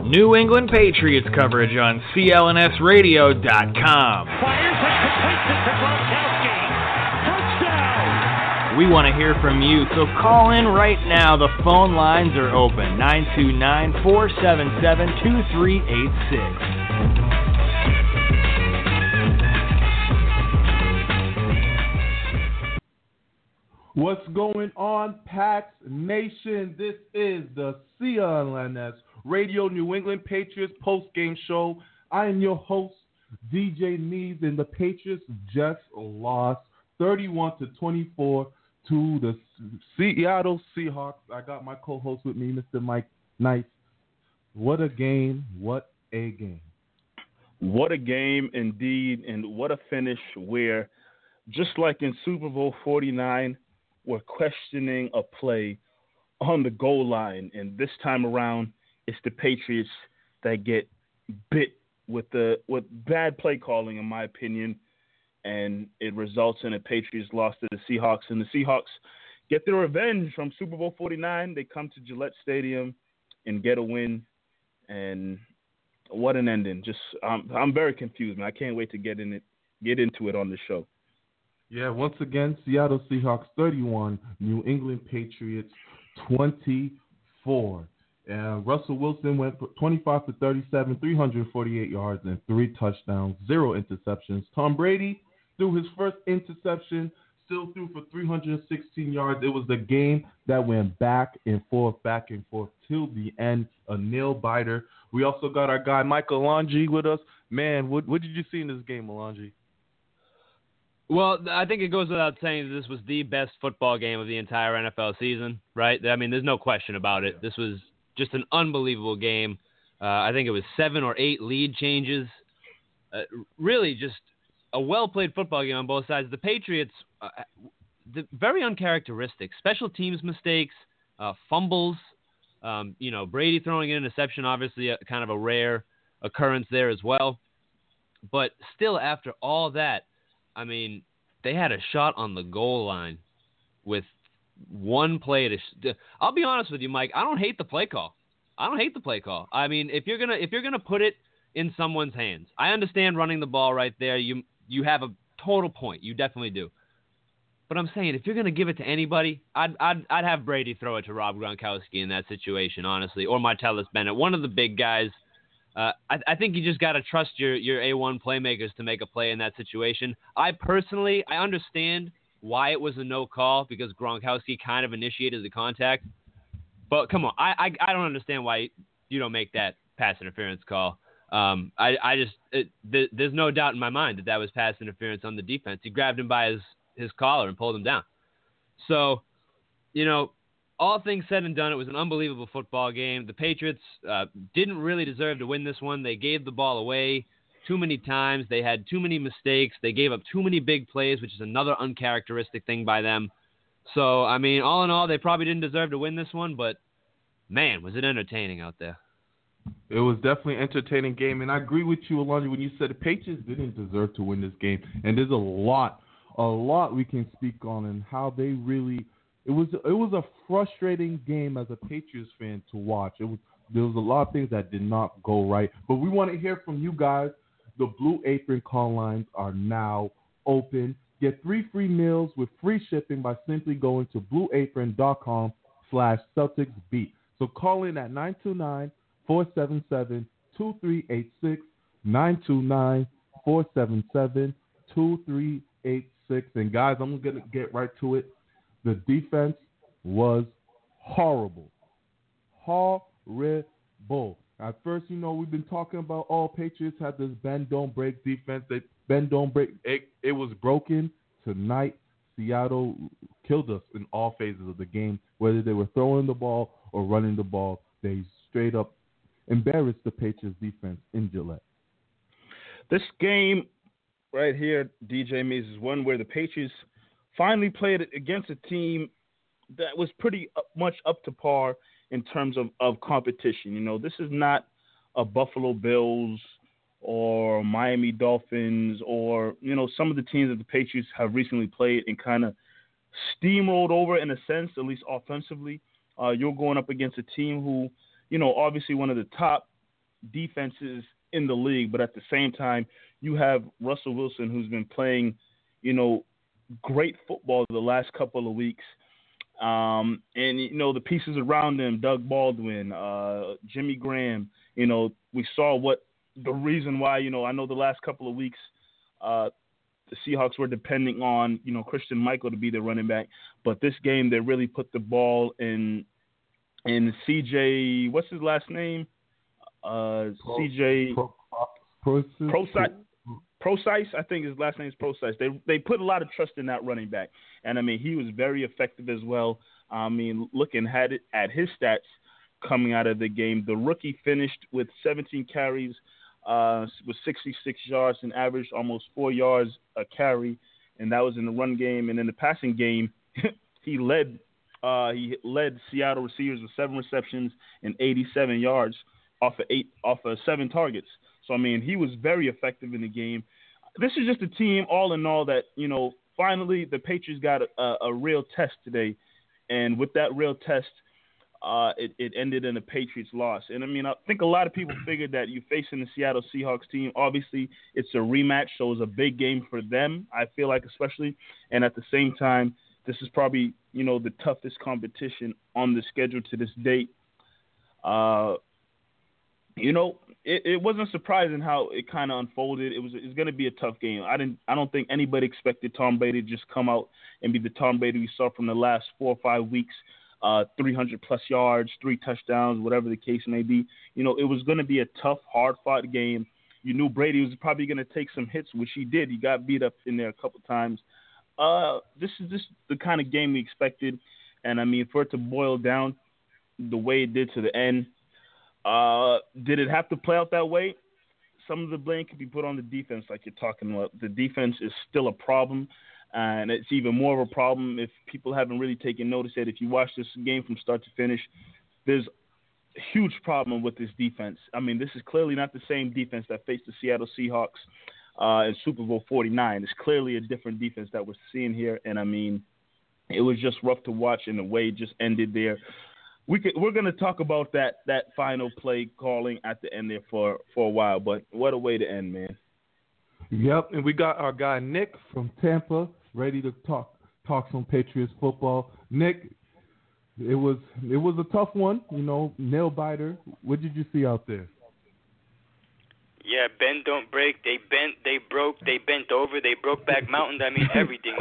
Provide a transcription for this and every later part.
New England Patriots coverage on CLNSradio.com. Fires and completes it to Gronkowski. Touchdown! We want to hear from you, so call in right now. The phone lines are open, 929-477-2386. What's going on, Pats Nation? This is the CLNS Radio New England Patriots post-game show. I am your host, DJ Neves, and the Patriots just lost 31-24 to the Seattle Seahawks. I got my co-host with me, Mr. Mike Nice. What a game. What a game. What a game indeed, and what a finish where, just like in Super Bowl 49, we're questioning a play on the goal line, and this time around, it's the Patriots that get bit with bad play calling, in my opinion, and it results in a Patriots loss to the Seahawks, and the Seahawks get their revenge from Super Bowl 49. They come to Gillette Stadium and get a win, and what an ending! Just I'm very confused, man. I can't wait to get into it on the show. Yeah, once again, Seattle Seahawks 31, New England Patriots 24. And Russell Wilson went 25 for 37, 348 yards, and 3 touchdowns, 0 interceptions. Tom Brady threw his first interception, still threw for 316 yards. It was the game that went back and forth till the end, a nail-biter. We also got our guy Mike Alonji with us. Man, what did you see in this game, Alonji? Well, I think it goes without saying that this was the best football game of the entire NFL season, right? I mean, there's no question about it. This was just an unbelievable game. I think it was 7 or 8 lead changes. Really just a well-played football game on both sides. The Patriots, very uncharacteristic. Special teams mistakes, fumbles, Brady throwing an interception, obviously kind of a rare occurrence there as well. But still, after all that, I mean, they had a shot on the goal line with one play to. I'll be honest with you, Mike. I don't hate the play call. I mean, if you're gonna put it in someone's hands, I understand running the ball right there. You have a total point. You definitely do. But I'm saying if you're gonna give it to anybody, I'd have Brady throw it to Rob Gronkowski in that situation, honestly, or Martellus Bennett, one of the big guys. I think you just got to trust your A1 playmakers to make a play in that situation. I understand why it was a no call because Gronkowski kind of initiated the contact. But come on, I don't understand why you don't make that pass interference call. There's no doubt in my mind that was pass interference on the defense. He grabbed him by his collar and pulled him down. So, all things said and done, it was an unbelievable football game. The Patriots didn't really deserve to win this one. They gave the ball away too many times. They had too many mistakes. They gave up too many big plays, which is another uncharacteristic thing by them. So, I mean, all in all, they probably didn't deserve to win this one, but, man, was it entertaining out there. It was definitely an entertaining game, and I agree with you, Alonji, when you said the Patriots didn't deserve to win this game. And there's a lot we can speak on and how they really – It was a frustrating game as a Patriots fan to watch. There was a lot of things that did not go right. But we want to hear from you guys. The Blue Apron call lines are now open. Get 3 free meals with free shipping by simply going to blueapron.com/CelticsBeat. So call in at 929-477-2386, 929-477-2386. And guys, I'm going to get right to it. The defense was horrible. Horrible. At first, we've been talking about all Patriots had this bend, don't break defense. They bend, don't break. It was broken. Tonight, Seattle killed us in all phases of the game. Whether they were throwing the ball or running the ball, they straight up embarrassed the Patriots defense in Gillette. This game right here, DJ Mays, is one where the Patriots finally played against a team that was pretty much up to par in terms of competition. This is not a Buffalo Bills or Miami Dolphins or, some of the teams that the Patriots have recently played and kind of steamrolled over in a sense, at least offensively. You're going up against a team who, obviously one of the top defenses in the league, but at the same time, you have Russell Wilson, who's been playing, great football the last couple of weeks. And, the pieces around him, Doug Baldwin, Jimmy Graham, we saw what the reason why, I know the last couple of weeks, the Seahawks were depending on, Christian Michael to be the running back. But this game, they really put the ball in CJ, what's his last name? CJ Prosise, I think his last name is Prosise. They put a lot of trust in that running back. And, he was very effective as well. Looking at his stats coming out of the game, the rookie finished with 17 carries, with 66 yards and averaged almost 4 yards a carry, and that was in the run game. And in the passing game, he led Seattle receivers with 7 receptions and 87 yards off of 7 targets. So he was very effective in the game. This is just a team, all in all, that finally the Patriots got a real test today, and with that real test, it ended in a Patriots loss. And I think a lot of people figured that you're facing the Seattle Seahawks team. Obviously, it's a rematch, so it's a big game for them, I feel like, especially. And at the same time, this is probably, the toughest competition on the schedule to this date. It wasn't surprising how it kind of unfolded. It's going to be a tough game. I don't think anybody expected Tom Brady to just come out and be the Tom Brady we saw from the last 4 or 5 weeks. 300 plus yards, 3 touchdowns, whatever the case may be. It was going to be a tough, hard-fought game. You knew Brady was probably going to take some hits, which he did. He got beat up in there a couple times. This is just the kind of game we expected. And, for it to boil down the way it did to the end, did it have to play out that way? Some of the blame can be put on the defense, like you're talking about. The defense is still a problem. And it's even more of a problem if people haven't really taken notice that if you watch this game from start to finish, there's a huge problem with this defense. This is clearly not the same defense that faced the Seattle Seahawks in Super Bowl 49. It's clearly a different defense that we're seeing here. And, it was just rough to watch, and the way it just ended there. We're going to talk about that final play calling at the end there for a while. But what a way to end, man. Yep, and we got our guy Nick from Tampa ready to talk some Patriots football. Nick, it was a tough one, nail biter. What did you see out there? Yeah, bend don't break. They bent, they broke, they bent over, they broke back mountain. Everything.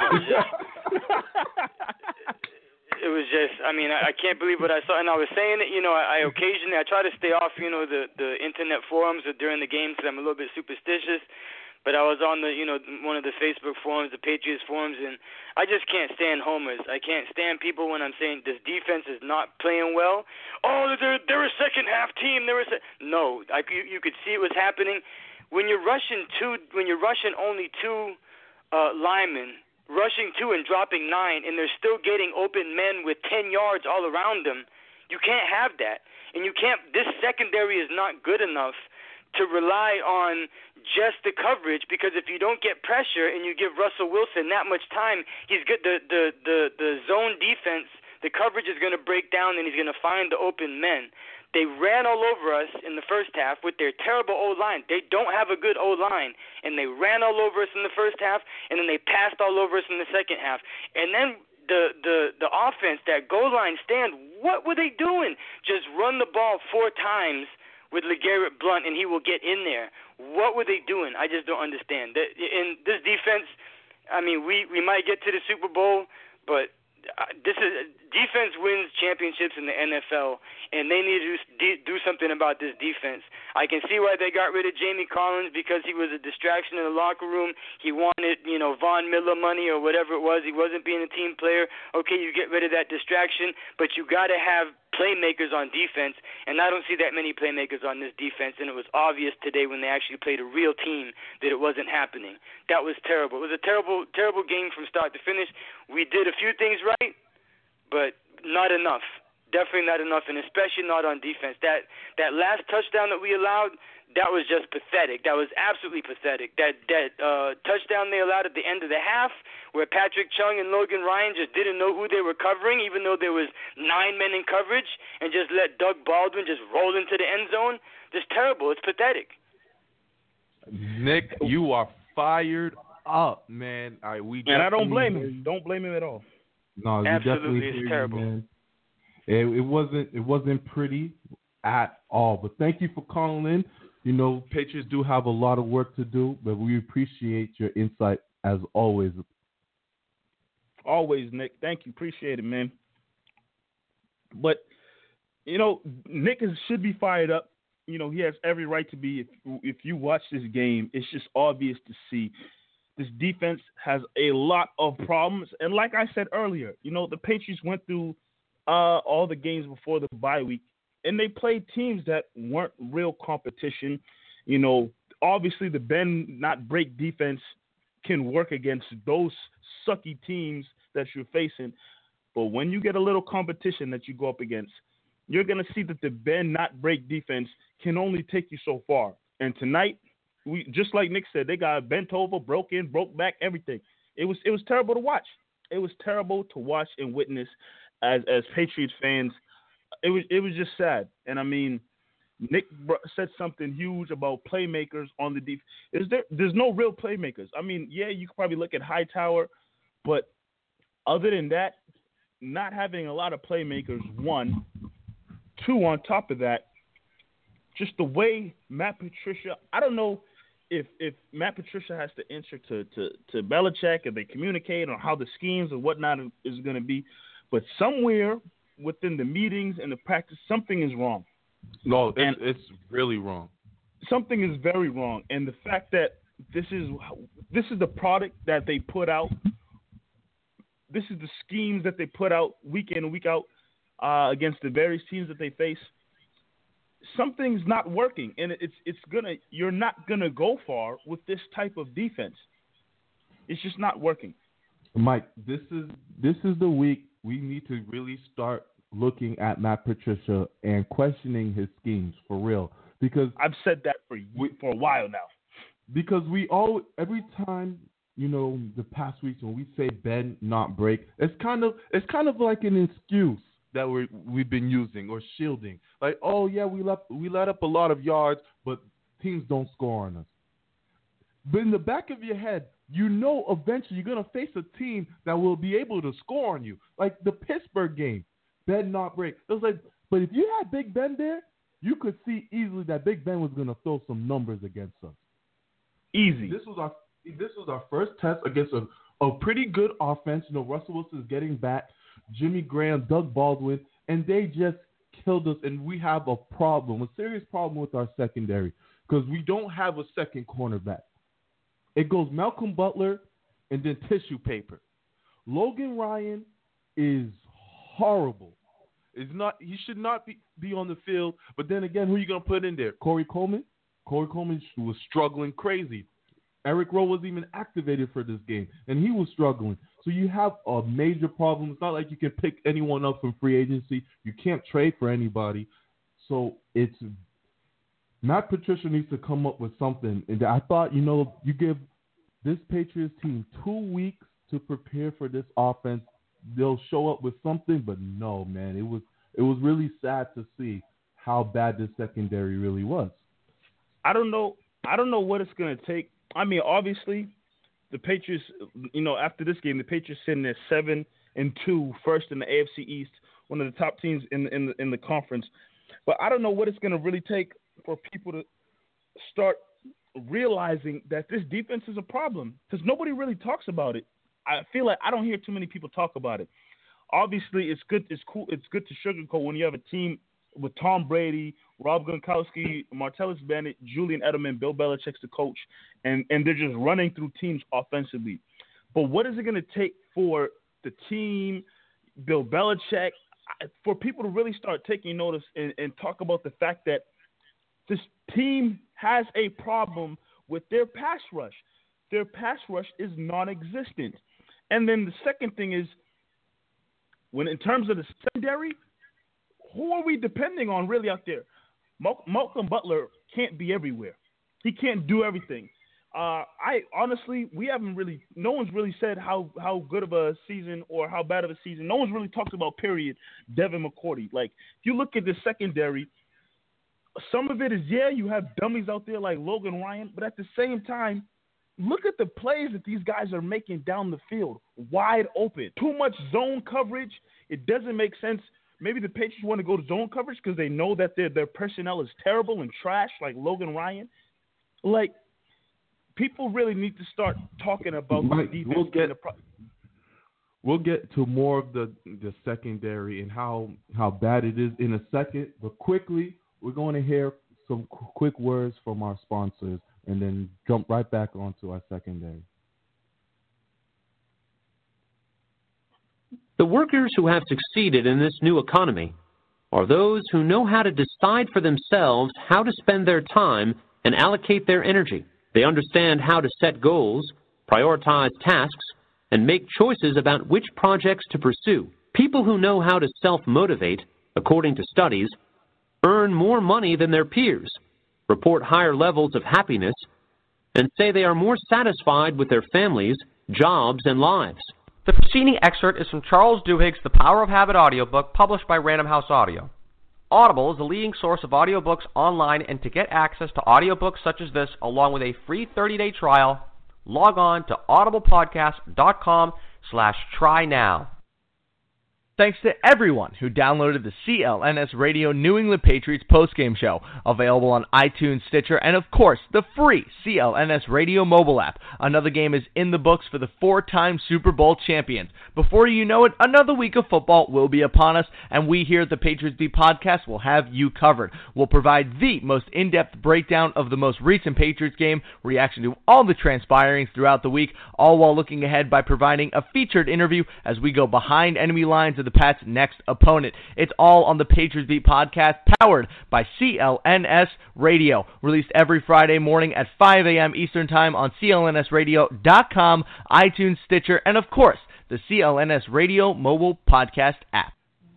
It was just, I can't believe what I saw. And I was saying it, I occasionally try to stay off, the internet forums during the game because I'm a little bit superstitious. But I was on one of the Facebook forums, the Patriots forums, and I just can't stand homers. I can't stand people when I'm saying this defense is not playing well. Oh, they're a second half team. No, you could see it was happening when you're rushing only 2 linemen, rushing 2 and dropping 9, and they're still getting open men with 10 yards all around them. You can't have that, and you can't. This secondary is not good enough to rely on just the coverage, because if you don't get pressure and you give Russell Wilson that much time, he's good. The zone defense, the coverage is going to break down, and he's going to find the open men. They ran all over us in the first half with their terrible O-line. They don't have a good O-line, and they ran all over us in the first half, and then they passed all over us in the second half. And then the offense, that goal line stand, what were they doing? Just run the ball 4 times with LeGarrette Blount, and he will get in there. What were they doing? I just don't understand. In this defense, we might get to the Super Bowl, but defense wins championships in the NFL, and they need to do something about this defense. I can see why they got rid of Jamie Collins, because he was a distraction in the locker room. He wanted, Von Miller money or whatever it was. He wasn't being a team player. Okay, you get rid of that distraction, but you got to have playmakers on defense, and I don't see that many playmakers on this defense, and it was obvious today when they actually played a real team that it wasn't happening. That was terrible. It was a terrible, terrible game from start to finish. We did a few things right, but not enough. Definitely not enough, and especially not on defense. That last touchdown that we allowed, that was just pathetic. That was absolutely pathetic. That touchdown they allowed at the end of the half, where Patrick Chung and Logan Ryan just didn't know who they were covering, even though there was 9 men in coverage, and just let Doug Baldwin just roll into the end zone. Just terrible. It's pathetic. Nick, you are fired up, man. I don't blame him. Don't blame him at all. No, absolutely, it's terrible. Man. It wasn't pretty at all. But thank you for calling in. You know, Patriots do have a lot of work to do, but we appreciate your insight as always. Always, Nick. Thank you. Appreciate it, man. But you know, Nick should be fired up. You know, he has every right to be. If you watch this game, it's just obvious to see this defense has a lot of problems. And like I said earlier, you know, the Patriots went through all the games before the bye week, and they played teams that weren't real competition. You know, obviously the bend not break defense can work against those sucky teams that you're facing. But when you get a little competition that you go up against, you're going to see that the bend not break defense can only take you so far. And tonight, we just like Nick said, they got bent over, broke back, everything. It was terrible to watch. It was terrible to watch and witness as Patriots fans. It was just sad. And I mean, Nick said something huge about playmakers on the defense. There's no real playmakers. I mean, yeah, you could probably look at Hightower, but other than that, not having a lot of playmakers, one. Two, on top of that, just the way Matt Patricia, I don't know if Matt Patricia has to answer to Belichick, if they communicate on how the schemes and whatnot is going to be, but somewhere within the meetings and the practice, something is wrong. No, it's really wrong. Something is very wrong, and the fact that this is the product that they put out, this is the schemes that they put out week in and week out against the various teams that they face. Something's not working, and you're not gonna go far with this type of defense. It's just not working. Mike, this is the week we need to really start looking at Matt Patricia and questioning his schemes for real. Because I've said that for a while now. Because every time, you know, the past weeks when we say bend not break, it's kind of like an excuse that we've been using or shielding. Like, oh yeah, we let up a lot of yards, but teams don't score on us. But in the back of your head, you know eventually you're going to face a team that will be able to score on you. Like the Pittsburgh game, bend not break. It was like, but if you had Big Ben there, you could see easily that Big Ben was going to throw some numbers against us. Easy. This was our first test against a pretty good offense. You know, Russell Wilson is getting back, Jimmy Graham, Doug Baldwin, and they just killed us. And we have a serious problem with our secondary because we don't have a second cornerback. It goes Malcolm Butler and then tissue paper. Logan Ryan is horrible. He should not be on the field. But then again, who are you going to put in there? Corey Coleman? Corey Coleman was struggling crazy. Eric Rowe wasn't even activated for this game, and he was struggling. So you have a major problem. It's not like you can pick anyone up from free agency. You can't trade for anybody. So Matt Patricia needs to come up with something. And I thought, you know, you give this Patriots team 2 weeks to prepare for this offense, they'll show up with something. But no, man, it was really sad to see how bad this secondary really was. I don't know what it's going to take. I mean, obviously, the Patriots, you know, after this game, the Patriots sitting at 7-2, first in the AFC East, one of the top teams in the conference. But I don't know what it's going to really take for people to start realizing that this defense is a problem because nobody really talks about it. I feel like I don't hear too many people talk about it. Obviously, it's good. It's cool. It's good to sugarcoat when you have a team with Tom Brady, Rob Gronkowski, Martellus Bennett, Julian Edelman, Bill Belichick's the coach, and they're just running through teams offensively. But what is it going to take for the team, Bill Belichick, for people to really start taking notice and talk about the fact that this team has a problem with their pass rush? Their pass rush is non-existent. And then the second thing is, when in terms of the secondary, who are we depending on really out there? Malcolm Butler can't be everywhere. He can't do everything. No one's really said how good of a season or how bad of a season. No one's really talked about, period, Devin McCourty. Like, if you look at the secondary, some of it is, you have dummies out there like Logan Ryan, but at the same time, look at the plays that these guys are making down the field, wide open. Too much zone coverage. It doesn't make sense. Maybe the Patriots want to go to zone coverage because they know that their personnel is terrible and trash, like Logan Ryan. Like, people really need to start talking about the defense. We'll get to more of the secondary and how bad it is in a second. But quickly, we're going to hear some quick words from our sponsors and then jump right back onto our secondary. The workers who have succeeded in this new economy are those who know how to decide for themselves how to spend their time and allocate their energy. They understand how to set goals, prioritize tasks, and make choices about which projects to pursue. People who know how to self-motivate, according to studies, earn more money than their peers, report higher levels of happiness, and say they are more satisfied with their families, jobs, and lives. The preceding excerpt is from Charles Duhigg's The Power of Habit audiobook, published by Random House Audio. Audible is the leading source of audiobooks online, and to get access to audiobooks such as this, along with a free 30-day trial, log on to audiblepodcast.com/try now. Thanks to everyone who downloaded the CLNS Radio New England Patriots postgame show, available on iTunes, Stitcher, and of course, the free CLNS Radio mobile app. Another game is in the books for the 4-time Super Bowl champions. Before you know it, another week of football will be upon us, and we here at the Patriots Beat Podcast will have you covered. We'll provide the most in-depth breakdown of the most recent Patriots game, reaction to all the transpirings throughout the week, all while looking ahead by providing a featured interview as we go behind enemy lines of the Pats' next opponent. It's all on the Patriots Beat Podcast, powered by CLNS Radio, released every Friday morning at 5 a.m. Eastern Time on clnsradio.com, iTunes, Stitcher, and of course, the CLNS Radio mobile podcast app.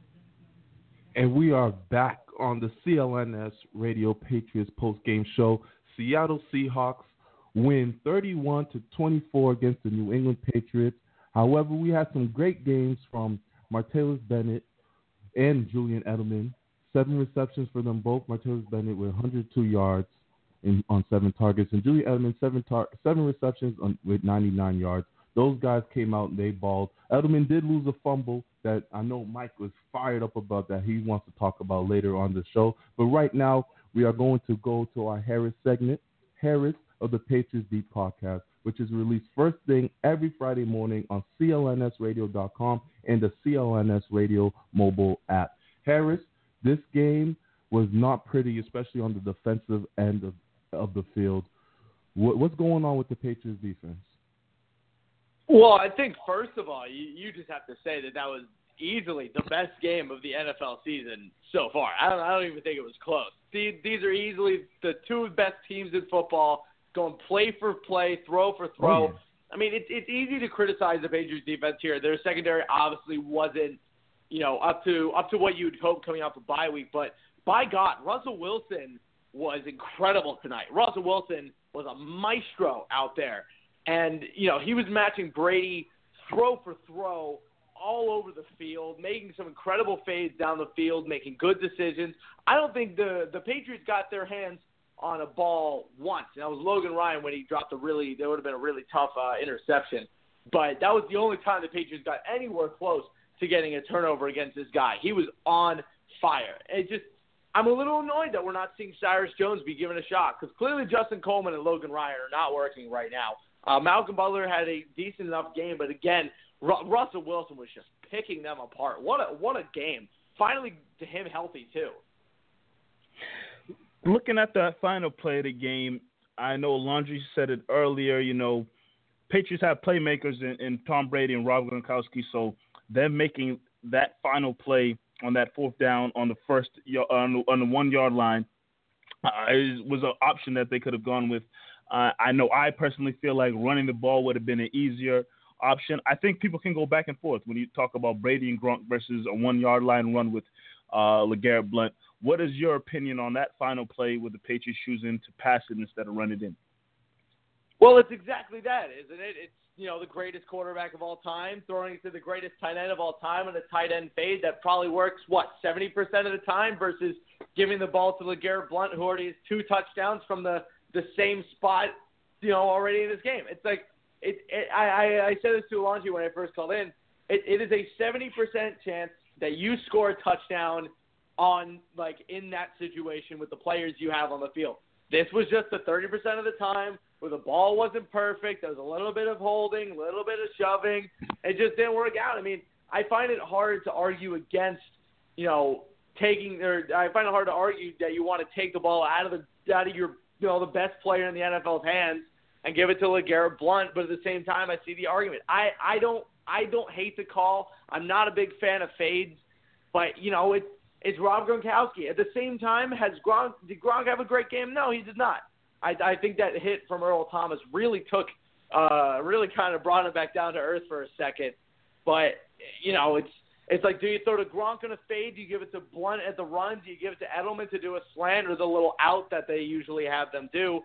And we are back on the CLNS Radio Patriots postgame show. Seattle Seahawks win 31-24 against the New England Patriots. However, we had some great games from Martellus Bennett and Julian Edelman. 7 receptions for them both. Martellus Bennett with 102 yards on 7 targets, and Julian Edelman 7 receptions with 99 yards. Those guys came out and they balled. Edelman did lose a fumble that I know Mike was fired up about, that he wants to talk about later on the show. But right now, we are going to go to our Harris segment, Harris of the Patriots Beat Podcast, which is released first thing every Friday morning on clnsradio.com and the CLNS Radio mobile app. Harris, this game was not pretty, especially on the defensive end of the field. What's going on with the Patriots defense? Well, I think, first of all, you just have to say that was easily the best game of the NFL season so far. I don't even think it was close. These are easily the 2 best teams in football, going play for play, throw for throw. Oh, yeah. I mean, it's easy to criticize the Patriots defense here. Their secondary obviously wasn't, up to what you'd hope coming off a bye week. But by God, Russell Wilson was incredible tonight. Russell Wilson was a maestro out there. And, he was matching Brady throw for throw all over the field, making some incredible fades down the field, making good decisions. I don't think the Patriots got their hands on a ball once. And that was Logan Ryan when he dropped there would have been a really tough interception. But that was the only time the Patriots got anywhere close to getting a turnover against this guy. He was on fire. I'm a little annoyed that we're not seeing Cyrus Jones be given a shot, because clearly Justin Coleman and Logan Ryan are not working right now. Malcolm Butler had a decent enough game, but again, Russell Wilson was just picking them apart. What a game. Finally, to him healthy too. Looking at the final play of the game, I know Laundry said it earlier, Patriots have playmakers in Tom Brady and Rob Gronkowski, so them making that final play on that 4th down on the on the 1-yard line was an option that they could have gone with. I know I personally feel like running the ball would have been an easier option. I think people can go back and forth when you talk about Brady and Gronk versus a 1-yard line run with LeGarrette Blount. What is your opinion on that final play with the Patriots choosing to pass it instead of run it in? Well, it's exactly that, isn't it? It's, the greatest quarterback of all time throwing it to the greatest tight end of all time on a tight end fade that probably works, 70% of the time versus giving the ball to LeGarrette Blount, who already has 2 touchdowns from the same spot, already in this game. It's like, I said this to Alonji when I first called in. It is a 70% chance that you score a touchdown on, in that situation with the players you have on the field. This was just the 30% of the time where the ball wasn't perfect. There was a little bit of holding, a little bit of shoving. It just didn't work out. I mean, I find it hard to argue against, I find it hard to argue that you want to take the ball out of your, the best player in the NFL's hands and give it to LeGarrette Blount. But at the same time, I see the argument. I don't hate the call. I'm not a big fan of fades, but it's Rob Gronkowski. At the same time, did Gronk have a great game? No, he did not. I think that hit from Earl Thomas really kind of brought him back down to earth for a second. But, it's like, do you throw to Gronk on a fade? Do you give it to Blount at the run? Do you give it to Edelman to do a slant or the little out that they usually have them do?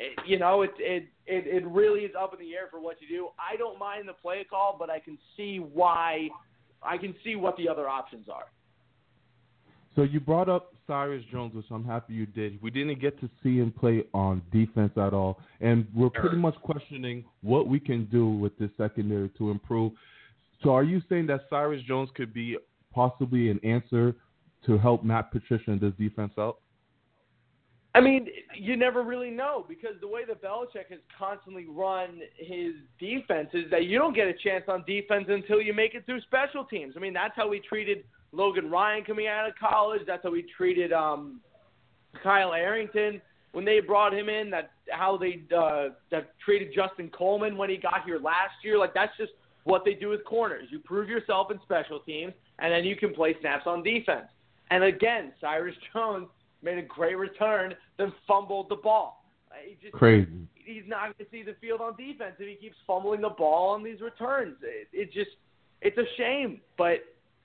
It really is up in the air for what you do. I don't mind the play call, but I can see what the other options are. So you brought up Cyrus Jones, which I'm happy you did. We didn't get to see him play on defense at all, and we're pretty much questioning what we can do with this secondary to improve. So are you saying that Cyrus Jones could be possibly an answer to help Matt Patricia and this defense out? I mean, you never really know because the way that Belichick has constantly run his defense is that you don't get a chance on defense until you make it through special teams. I mean, that's how we treated Logan Ryan coming out of college. That's how we treated Kyle Arrington when they brought him in. That's how they treated Justin Coleman when he got here last year. That's just what they do with corners. You prove yourself in special teams, and then you can play snaps on defense. And again, Cyrus Jones made a great return, then fumbled the ball. Crazy. He's not going to see the field on defense if he keeps fumbling the ball on these returns. It's a shame, but.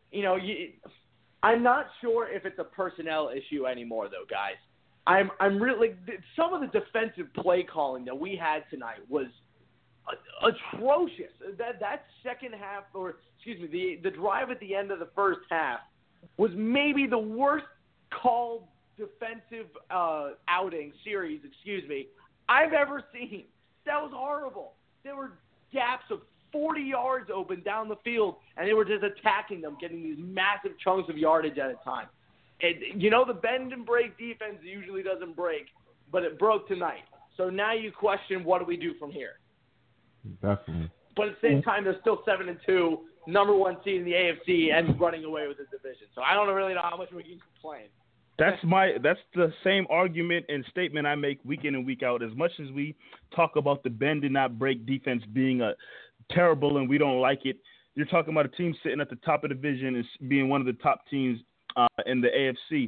I'm not sure if it's a personnel issue anymore, though, guys. I'm really some of the defensive play calling that we had tonight was atrocious. That second half, the drive at the end of the first half was maybe the worst called defensive series I've ever seen. That was horrible. There were gaps of 40 yards open down the field, and they were just attacking them, getting these massive chunks of yardage at a time. The bend and break defense usually doesn't break, but it broke tonight. So now you question, what do we do from here? Definitely. But at the same time, they're still 7-2, number 1 seed in the AFC, and running away with the division. So I don't really know how much we can complain. That's the same argument and statement I make week in and week out. As much as we talk about the bend and not break defense being terrible and we don't like it, you're talking about a team sitting at the top of the division and being one of the top teams in the AFC.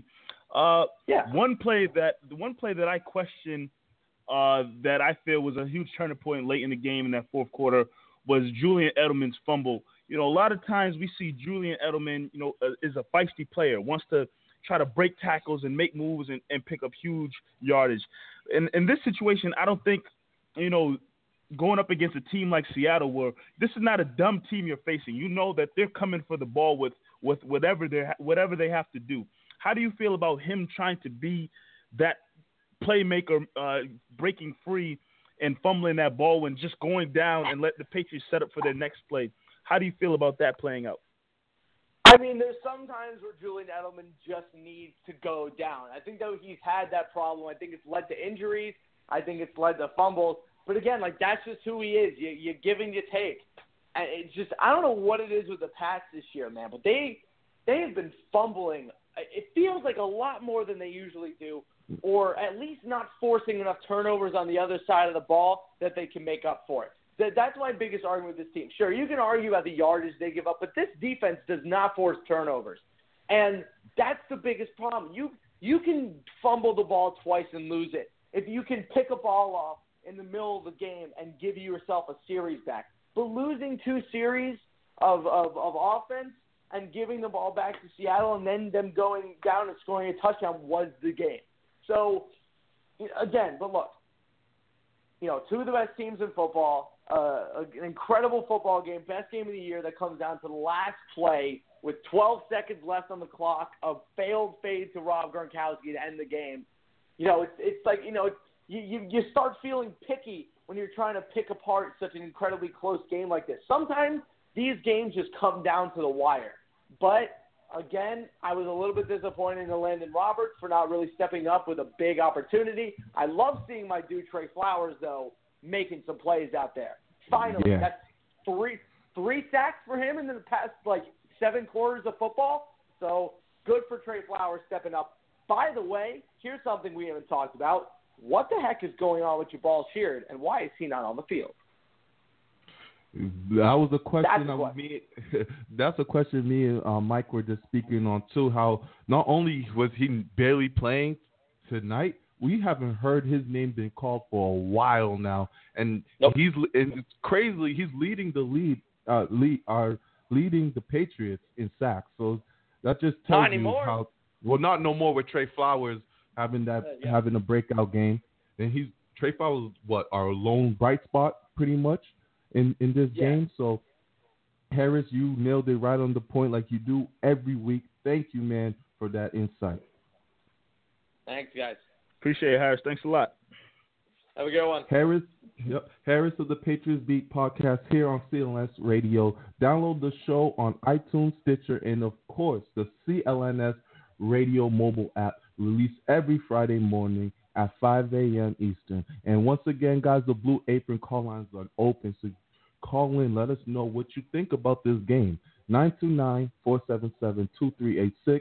One play that I question that I feel was a huge turning point late in the game in that fourth quarter was Julian Edelman's fumble. A lot of times we see Julian Edelman, is a feisty player, wants to try to break tackles and make moves and pick up huge yardage. In this situation, I don't think, going up against a team like Seattle, where this is not a dumb team you're facing. You know that they're coming for the ball with whatever they have to do. How do you feel about him trying to be that playmaker, breaking free and fumbling that ball when just going down and let the Patriots set up for their next play? How do you feel about that playing out? I mean, there's some times where Julian Edelman just needs to go down. I think that he's had that problem. I think it's led to injuries. I think it's led to fumbles. But again, that's just who he is. You give and you take. And it's just, I don't know what it is with the Pats this year, man, but they have been fumbling. It feels like a lot more than they usually do, or at least not forcing enough turnovers on the other side of the ball that they can make up for it. That's my biggest argument with this team. Sure, you can argue about the yardage they give up, but this defense does not force turnovers. And that's the biggest problem. You can fumble the ball twice and lose it. If you can pick a ball off in the middle of the game and give yourself a series back. But losing 2 series of offense and giving the ball back to Seattle and then them going down and scoring a touchdown was the game. So, again, but look, two of the best teams in football, an incredible football game, best game of the year that comes down to the last play with 12 seconds left on the clock, a failed fade to Rob Gronkowski to end the game. It's like, you start feeling picky when you're trying to pick apart such an incredibly close game like this. Sometimes these games just come down to the wire. But, again, I was a little bit disappointed in Landon Roberts for not really stepping up with a big opportunity. I love seeing my dude Trey Flowers, though, making some plays out there. Finally, that's three sacks for him in the past, 7 quarters of football. So good for Trey Flowers stepping up. By the way, here's something we haven't talked about. What the heck is going on with Jabal Sheard, and why is he not on the field? That was a question that's a question me and Mike were just speaking on too. How not only was he barely playing tonight, we haven't heard his name being called for a while now, and it's crazily he's leading the leading the Patriots in sacks. So that just tells you how not no more with Trey Flowers having a breakout game, and Trey Flowers our lone bright spot pretty much in this game. So, Harris, you nailed it right on the point like you do every week. Thank you, man, for that insight. Thanks, guys. Appreciate it, Harris. Thanks a lot. Have a good one. Harris of the Patriots Beat podcast here on CLNS Radio. Download the show on iTunes, Stitcher, and, of course, the CLNS Radio mobile app, released every Friday morning at 5 a.m. Eastern. And once again, guys, the Blue Apron call lines are open, so call in. Let us know what you think about this game. 929-477-2386,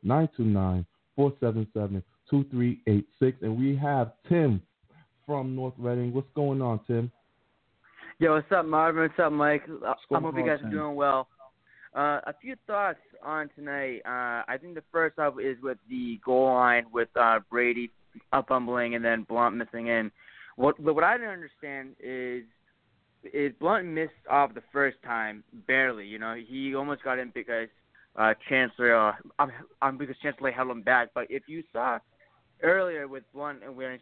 929-477-2386. And we have Tim from North Reading. What's going on, Tim? Yo, what's up, Marvin? What's up, Mike? I hope you guys are doing well. A few thoughts on tonight. I think the first up is with the goal line with Brady fumbling and then Blunt missing in. What I didn't understand is Blunt missed off the first time barely. He almost got in because Chancellor held him back. But if you saw earlier with Blunt,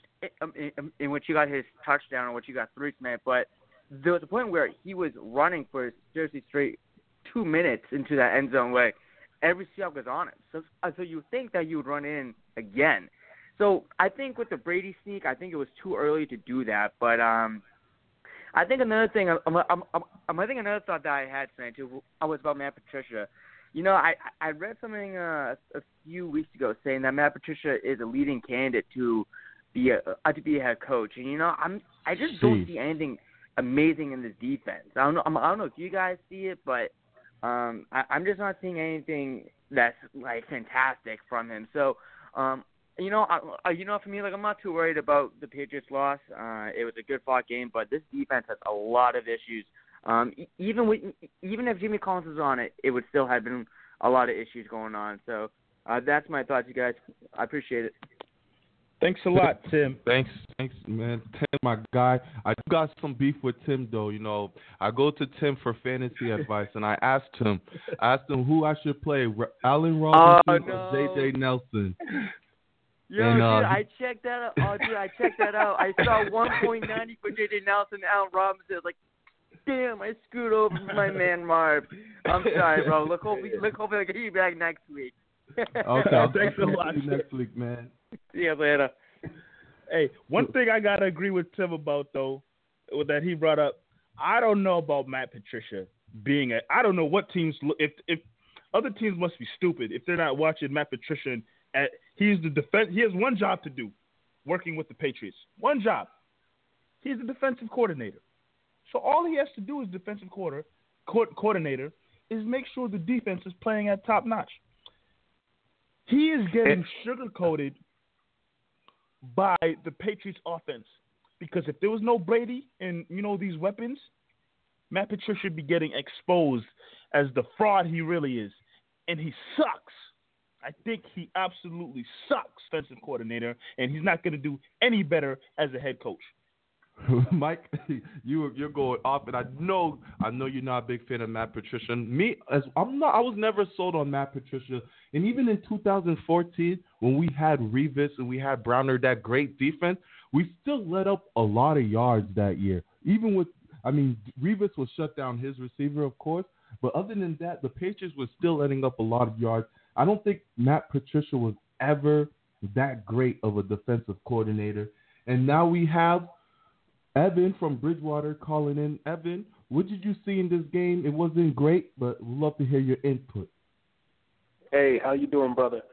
in which he got his touchdown, or which he got 3 tonight, but there was a point where he was running for seriously straight 2 minutes into that end zone where every Seahawk was on him. So you would think that you would run in again. So I think with the Brady sneak, I think it was too early to do that. But I think another thing, I think another thought that I had tonight too was about Matt Patricia. I read something a few weeks ago saying that Matt Patricia is a leading candidate to be a head coach, and I just don't see anything amazing in this defense. I don't know if you guys see it, but I'm just not seeing anything that's fantastic from him. So, for me, I'm not too worried about the Patriots' loss. It was a good fought game, but this defense has a lot of issues. Even if Jimmy Collins was on it, it would still have been a lot of issues going on. So that's my thoughts, you guys. I appreciate it. Thanks a lot, Tim. Thanks, man. Tim, my guy. I got some beef with Tim, though. I go to Tim for fantasy advice, and I asked him who I should play, Allen Robinson or J.J. Nelson. Yo, dude, I checked that out. I saw 1.90 for J.J. Nelson and Allen Robinson. I was like, damn, I screwed over my man Marv. I'm sorry, bro. Hopefully I can get you back next week. Okay, thanks a lot. See you next week, man. See you later. Hey, one thing I gotta agree with Tim about though, that he brought up. I don't know about Matt Patricia being I don't know what teams. If other teams must be stupid if they're not watching Matt Patricia. He's the defense. He has one job to do, working with the Patriots. One job. He's the defensive coordinator. So all he has to do as defensive coordinator is make sure the defense is playing at top notch. He is getting sugar-coated by the Patriots offense because if there was no Brady and, these weapons, Matt Patricia should be getting exposed as the fraud he really is. And he sucks. I think he absolutely sucks, defensive coordinator, and he's not going to do any better as a head coach. Mike, you're going off, and I know you're not a big fan of Matt Patricia. I was never sold on Matt Patricia, and even in 2014 when we had Revis and we had Browner, that great defense, we still let up a lot of yards that year. Even with, Revis was shut down his receiver, of course, but other than that, the Patriots were still letting up a lot of yards. I don't think Matt Patricia was ever that great of a defensive coordinator, and now we have Evan from Bridgewater calling in. Evan, what did you see in this game? It wasn't great, but we'd love to hear your input. Hey, how you doing, brother?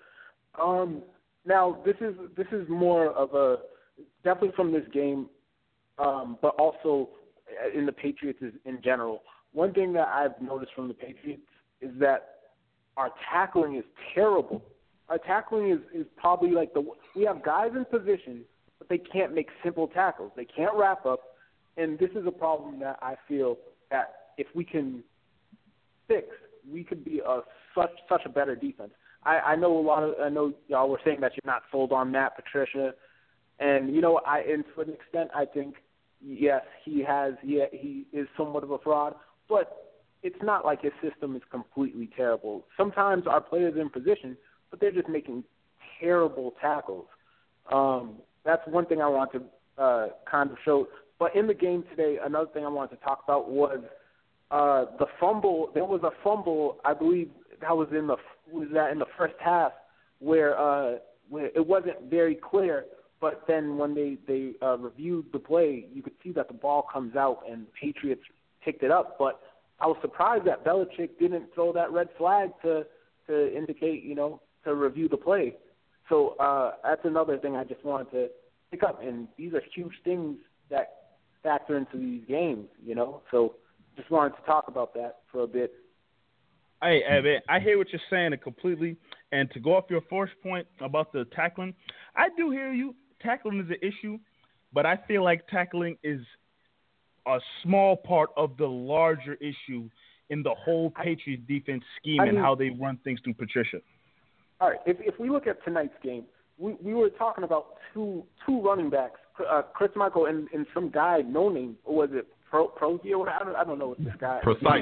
Now this is more of a definitely from this game, but also in the Patriots in general. One thing that I've noticed from the Patriots is that our tackling is terrible. Our tackling is probably like we have guys in position, but they can't make simple tackles. They can't wrap up, and this is a problem that I feel that if we can fix, we could be such a better defense. I know y'all were saying that you're not sold on Matt Patricia, and and to an extent I think yes he is somewhat of a fraud, but it's not like his system is completely terrible. Sometimes our players are in position, but they're just making terrible tackles. That's one thing I want to kind of show. But in the game today, another thing I wanted to talk about was the fumble. There was a fumble, I believe that was in the first half where it wasn't very clear. But then when they reviewed the play, you could see that the ball comes out and the Patriots picked it up. But I was surprised that Belichick didn't throw that red flag to indicate, to review the play. So that's another thing I just wanted to pick up. And these are huge things that factor into these games, So just wanted to talk about that for a bit. Hey, Evan, I hear what you're saying completely. And to go off your first point about the tackling, I do hear you. Tackling is an issue, but I feel like tackling is a small part of the larger issue in the whole Patriots defense scheme and how they run things through Patricia. All right, if we look at tonight's game, we were talking about two running backs, Chris Michael and some guy, no name, or was it Prosy or whatever? I don't know what this guy. Precise.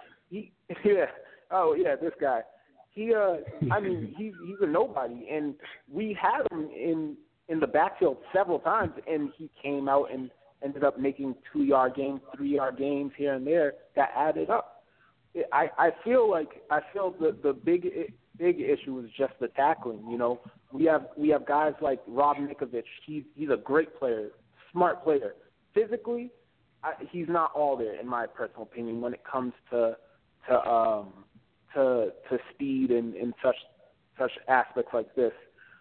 This guy. He's a nobody, and we had him in the backfield several times, and he came out and ended up making 2-yard gains, 3-yard gains here and there that added up. I feel the big issue is just the tackling. We have guys like Rob Nikovich. He's a great player, smart player. Physically, he's not all there in my personal opinion when it comes to speed and such aspects like this.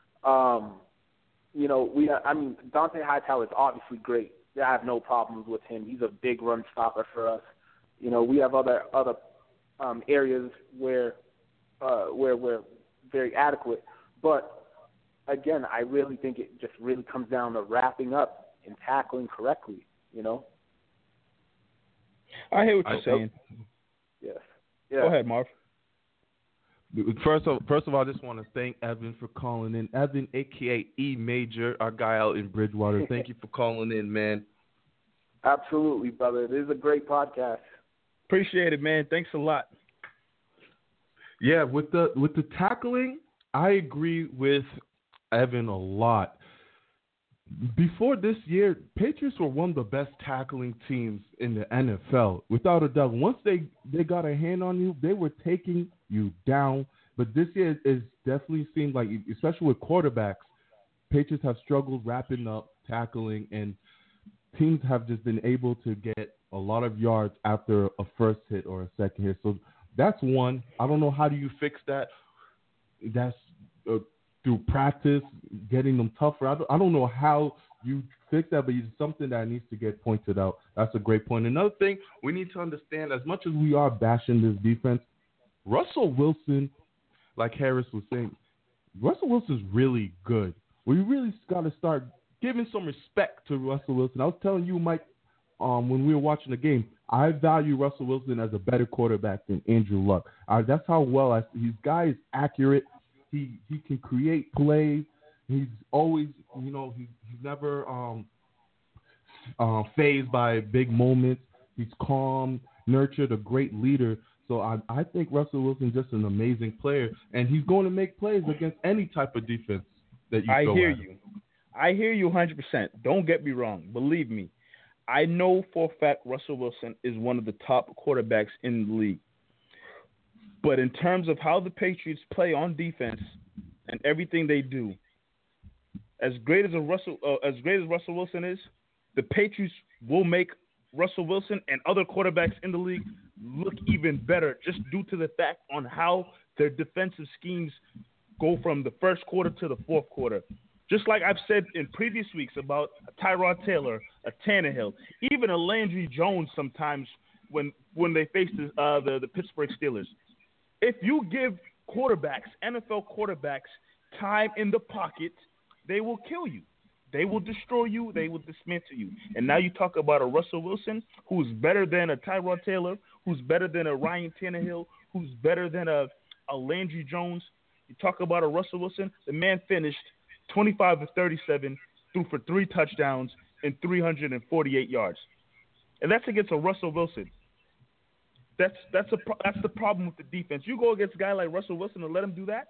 Dante Hightower is obviously great. I have no problems with him. He's a big run stopper for us. We have other areas where we're very adequate. But again, I really think it just really comes down to wrapping up and tackling correctly. I hear what you're saying. Yes. Yeah. Go ahead, Marv. First of all, I just want to thank Evan for calling in. Evan, a.k.a. E Major, our guy out in Bridgewater. Thank you for calling in, man. Absolutely, brother. It is a great podcast. Appreciate it, man. Thanks a lot. Yeah, with the tackling, I agree with Evan a lot. Before this year, Patriots were one of the best tackling teams in the NFL, without a doubt. Once they got a hand on you, they were taking you down. But this year it definitely seemed like, especially with quarterbacks, Patriots have struggled wrapping up, tackling, and teams have just been able to get a lot of yards after a first hit or a second hit. So that's one. I don't know, how do you fix that? That's through practice, getting them tougher. I don't know how you fix that, but it's something that needs to get pointed out. That's a great point. Another thing we need to understand, as much as we are bashing this defense, Russell Wilson, like Harris was saying, Russell Wilson's really good. We really got to start giving some respect to Russell Wilson. I was telling you, Mike, when we were watching the game, I value Russell Wilson as a better quarterback than Andrew Luck. That's how well his guy is accurate. He can create plays. He's always, he's never fazed by big moments. He's calm, nurtured, a great leader. So I think Russell Wilson's just an amazing player, and he's going to make plays against any type of defense that you throw at him. I hear you 100%. Don't get me wrong. Believe me. I know for a fact Russell Wilson is one of the top quarterbacks in the league. But in terms of how the Patriots play on defense and everything they do, as great as Russell Wilson is, the Patriots will make Russell Wilson and other quarterbacks in the league look even better just due to the fact on how their defensive schemes go from the first quarter to the fourth quarter. Just like I've said in previous weeks about a Tyrod Taylor, a Tannehill, even a Landry Jones sometimes when they face the Pittsburgh Steelers. If you give quarterbacks, NFL quarterbacks, time in the pocket, they will kill you. They will destroy you. They will dismantle you. And now you talk about a Russell Wilson who's better than a Tyrod Taylor, who's better than a Ryan Tannehill, who's better than a Landry Jones. You talk about a Russell Wilson, the man finished 25 of 37, threw for 3 touchdowns and 348 yards. And that's against a Russell Wilson. That's the problem with the defense. You go against a guy like Russell Wilson and let him do that,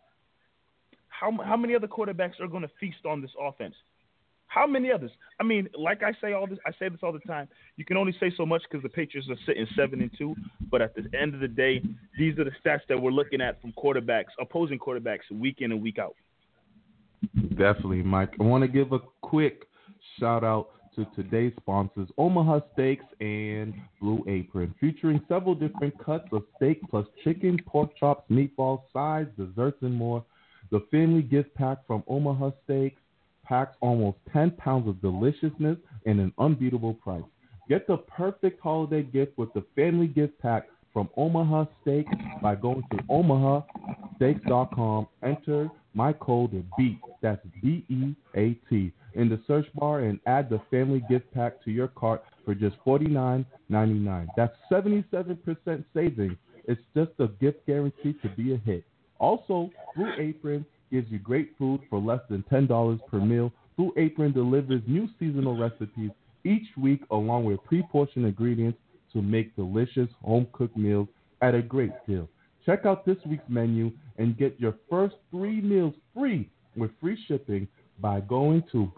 how many other quarterbacks are going to feast on this offense? How many others? I mean, like I say this all the time. You can only say so much because the Patriots are sitting 7-2. But at the end of the day, these are the stats that we're looking at from opposing quarterbacks, week in and week out. Definitely, Mike. I want to give a quick shout out to today's sponsors, Omaha Steaks and Blue Apron, featuring several different cuts of steak plus chicken, pork chops, meatballs, sides, desserts, and more. The family gift pack from Omaha Steaks packs almost 10 pounds of deliciousness and an unbeatable price. Get the perfect holiday gift with the family gift pack from Omaha Steaks by going to omahasteaks.com. Enter my code BEAT, that's BEAT, in the search bar and add the family gift pack to your cart for just $49.99. That's 77% savings. It's just a gift guaranteed to be a hit. Also, Blue Apron gives you great food for less than $10 per meal. Blue Apron delivers new seasonal recipes each week along with pre-portioned ingredients to make delicious home-cooked meals at a great deal. Check out this week's menu and get your first 3 meals free with free shipping by going to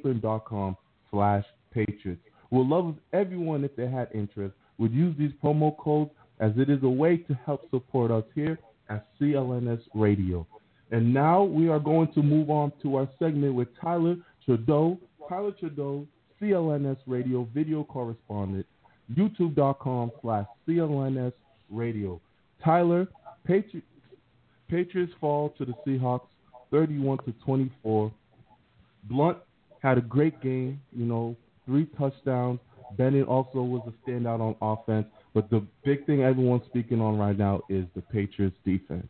blueapron.com/Patriots. We'd love if everyone, if they had interest, would use these promo codes as it is a way to help support us here at CLNS Radio. And now we are going to move on to our segment with Tyler Trudeau. Tyler Trudeau, CLNS Radio video correspondent, youtube.com/CLNS Radio. Tyler, Patriots fall to the Seahawks 31-24. Blunt had a great game, 3 touchdowns. Bennett also was a standout on offense. But the big thing everyone's speaking on right now is the Patriots defense.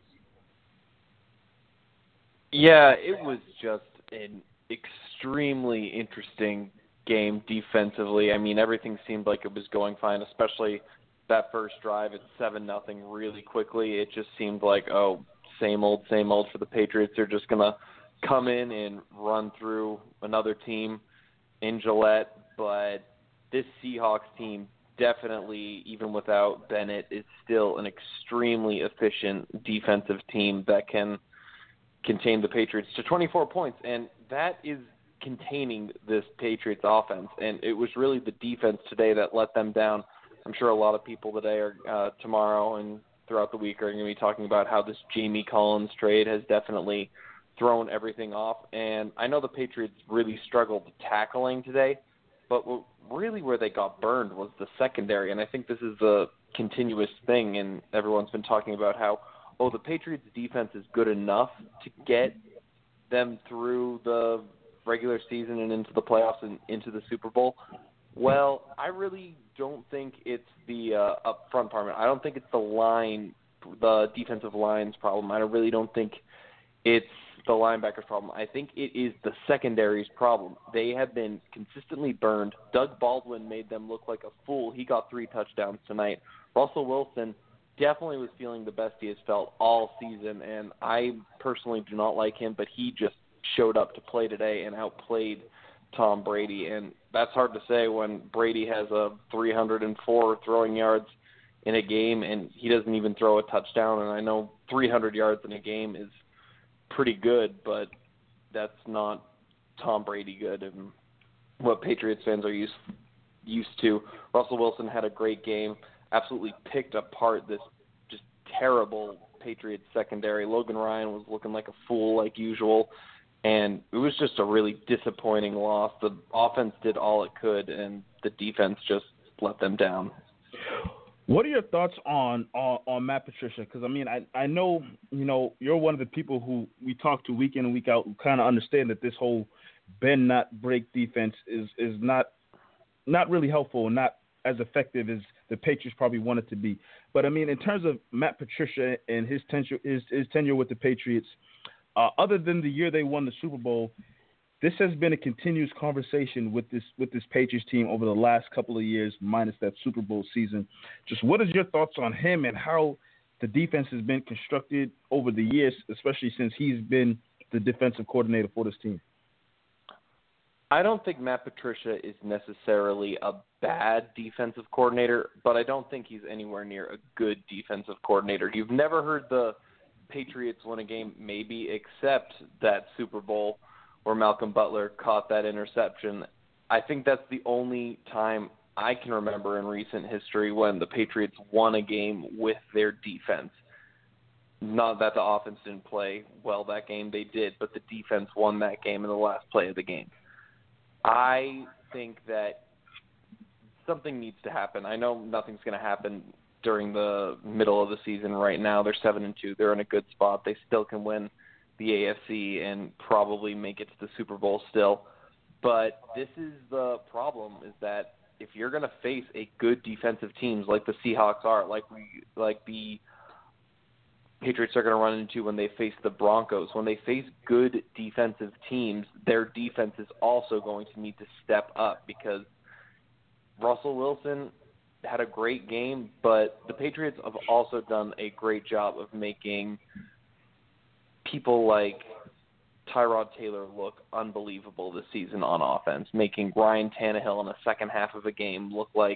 Yeah, it was just an extremely interesting game defensively. I mean, everything seemed like it was going fine, especially that first drive at 7-0 really quickly. It just seemed like, same old for the Patriots. They're just going to come in and run through another team in Gillette. But this Seahawks team definitely, even without Bennett, is still an extremely efficient defensive team that can contain the Patriots to 24 points. And that is containing this Patriots offense. And it was really the defense today that let them down. I'm sure a lot of people today are tomorrow and throughout the week are going to be talking about how this Jamie Collins trade has definitely thrown everything off. And I know the Patriots really struggled tackling today, but where they got burned was the secondary. And I think this is a continuous thing, and everyone's been talking about how, the Patriots defense is good enough to get them through the regular season and into the playoffs and into the Super Bowl. Well, I really don't think it's the up front department. I don't think it's the defensive line's problem. I really don't think it's the linebackers' problem. I think it is the secondary's problem. They have been consistently burned. Doug Baldwin made them look like a fool. He got 3 touchdowns tonight. Russell Wilson definitely was feeling the best he has felt all season, and I personally do not like him, but he just showed up to play today and outplayed Tom Brady, and that's hard to say when Brady has a 304 throwing yards in a game and he doesn't even throw a touchdown. And I know 300 yards in a game is pretty good, but that's not Tom Brady good and what Patriots fans are used to. Russell Wilson had a great game, absolutely picked apart this just terrible Patriots secondary. Logan Ryan was looking like a fool like usual, and it was just a really disappointing loss. The offense did all it could, and the defense just let them down. What are your thoughts on Matt Patricia? Because, I mean, I know, you're one of the people who we talk to week in and week out who kind of understand that this whole bend, not break defense is not really helpful and not as effective as the Patriots probably want it to be. But, I mean, in terms of Matt Patricia and his tenure with the Patriots, other than the year they won the Super Bowl, this has been a continuous conversation with this Patriots team over the last couple of years, minus that Super Bowl season. Just what is your thoughts on him and how the defense has been constructed over the years, especially since he's been the defensive coordinator for this team? I don't think Matt Patricia is necessarily a bad defensive coordinator, but I don't think he's anywhere near a good defensive coordinator. You've never heard the Patriots win a game, maybe, except that Super Bowl where Malcolm Butler caught that interception. I think that's the only time I can remember in recent history when the Patriots won a game with their defense. Not that the offense didn't play well that game, they did, but the defense won that game in the last play of the game. I think that something needs to happen. I know nothing's going to happen during the middle of the season right now. They're 7-2. They're in a good spot. They still can win the AFC and probably make it to the Super Bowl still. But this is the problem, is that if you're going to face a good defensive teams like the Seahawks are, like the Patriots are going to run into when they face the Broncos, when they face good defensive teams, their defense is also going to need to step up because Russell Wilson had a great game, but the Patriots have also done a great job of making people like Tyrod Taylor look unbelievable this season on offense, making Ryan Tannehill in the second half of a game look like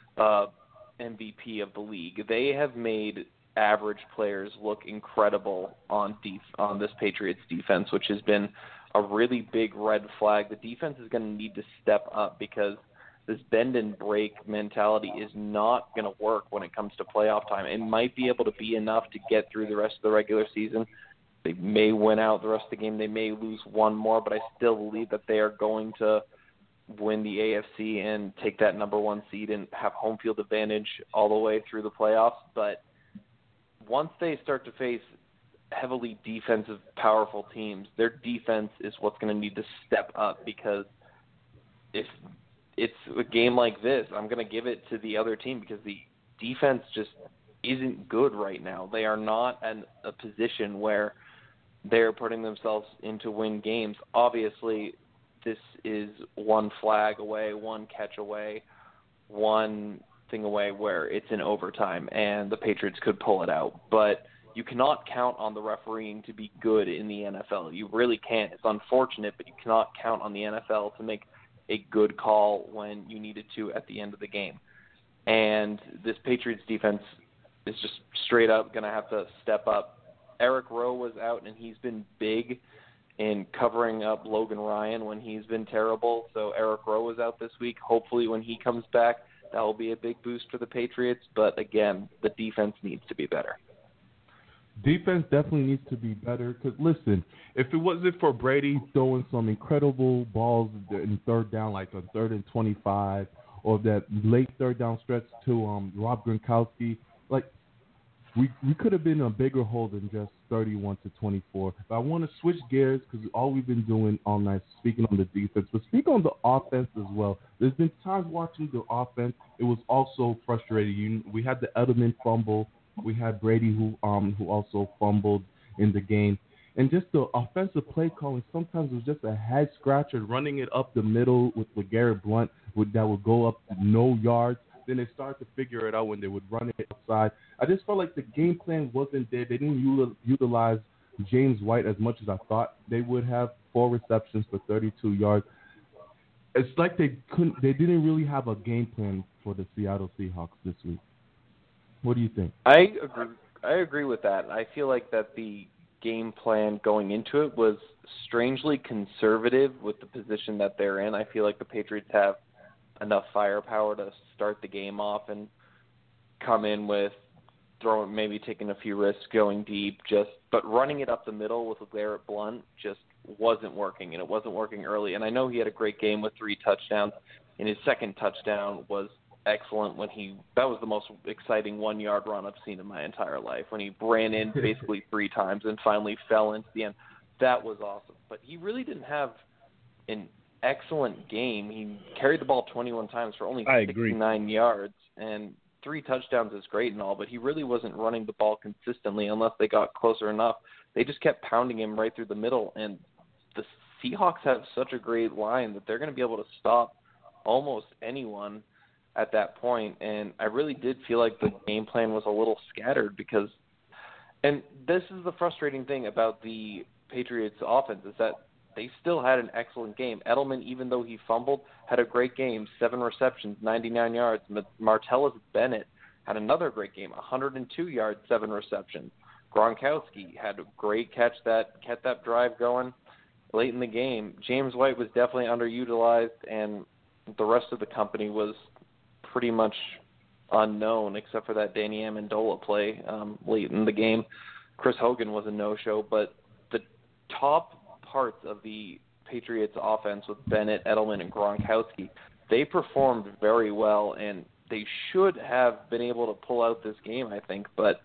MVP of the league. They have made average players look incredible on this Patriots defense, which has been a really big red flag. The defense is going to need to step up because this bend and break mentality is not going to work when it comes to playoff time. It might be able to be enough to get through the rest of the regular season. They may win out the rest of the game. They may lose one more, but I still believe that they are going to win the AFC and take that number one seed and have home field advantage all the way through the playoffs. But once they start to face heavily defensive, powerful teams, their defense is what's going to need to step up, because if it's a game like this, I'm going to give it to the other team because the defense just isn't good right now. They are not in a position where they're putting themselves in to win games. Obviously, this is one flag away, one catch away, one thing away where it's in overtime and the Patriots could pull it out. But you cannot count on the refereeing to be good in the NFL. You really can't. It's unfortunate, but you cannot count on the NFL to make a good call when you needed to at the end of the game. And this Patriots defense is just straight up going to have to step up. Eric Rowe was out, and he's been big in covering up Logan Ryan when he's been terrible. So Eric Rowe was out this week. Hopefully when he comes back, that will be a big boost for the Patriots. But, again, the defense needs to be better. Defense definitely needs to be better because, listen, if it wasn't for Brady throwing some incredible balls in third down, like on 3rd and 25, or that late third down stretch to Rob Gronkowski, like we could have been in a bigger hole than just 31-24. But I want to switch gears because all we've been doing all night speaking on the defense, but speak on the offense as well. There's been times watching the offense, it was also frustrating. We had the Edelman fumble. We had Brady who also fumbled in the game. And just the offensive play calling, sometimes it was just a head scratcher, running it up the middle with LeGarrette Blount that would go up to no yards. Then they started to figure it out when they would run it outside. I just felt like the game plan wasn't there. They didn't utilize James White as much as I thought they would have. 4 receptions for 32 yards. it's like they didn't really have a game plan for the Seattle Seahawks this week. What do you think? I agree with that. I feel like that the game plan going into it was strangely conservative with the position that they're in. I feel like the Patriots have enough firepower to start the game off and come in with maybe taking a few risks going deep, but running it up the middle with Garrett Blount just wasn't working, and it wasn't working early. And I know he had a great game with 3 touchdowns, and his second touchdown was excellent that was the most exciting 1-yard run I've seen in my entire life, when he ran in basically 3 times and finally fell into the end. That was awesome. But he really didn't have an excellent game. He carried the ball 21 times for only 69 yards, and 3 touchdowns is great and all, but he really wasn't running the ball consistently unless they got closer enough. They just kept pounding him right through the middle, and the Seahawks have such a great line that they're going to be able to stop almost anyone at that point. And I really did feel like the game plan was a little scattered and this is the frustrating thing about the Patriots offense, is that they still had an excellent game. Edelman, even though he fumbled, had a great game, 7 receptions, 99 yards. Martellus Bennett had another great game, 102 yards, 7 receptions. Gronkowski had a great catch that kept that drive going late in the game. James White was definitely underutilized, and the rest of the company was pretty much unknown except for that Danny Amendola play late in the game. Chris Hogan was a no-show, but the top parts of the Patriots offense with Bennett, Edelman, and Gronkowski, they performed very well, and they should have been able to pull out this game, I think. But,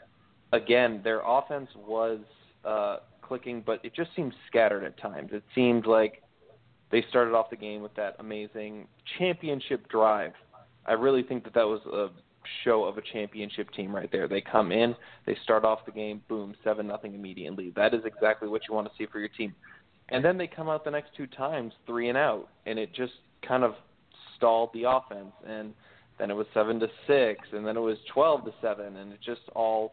again, their offense was clicking, but it just seemed scattered at times. It seemed like they started off the game with that amazing championship drive. I really think that was a show of a championship team right there. They come in, they start off the game, boom, 7-0 immediately. That is exactly what you want to see for your team. And then they come out the next 2 times, 3 and out, and it just kind of stalled the offense. And then it was 7-6, and then it was 12-7, and it just all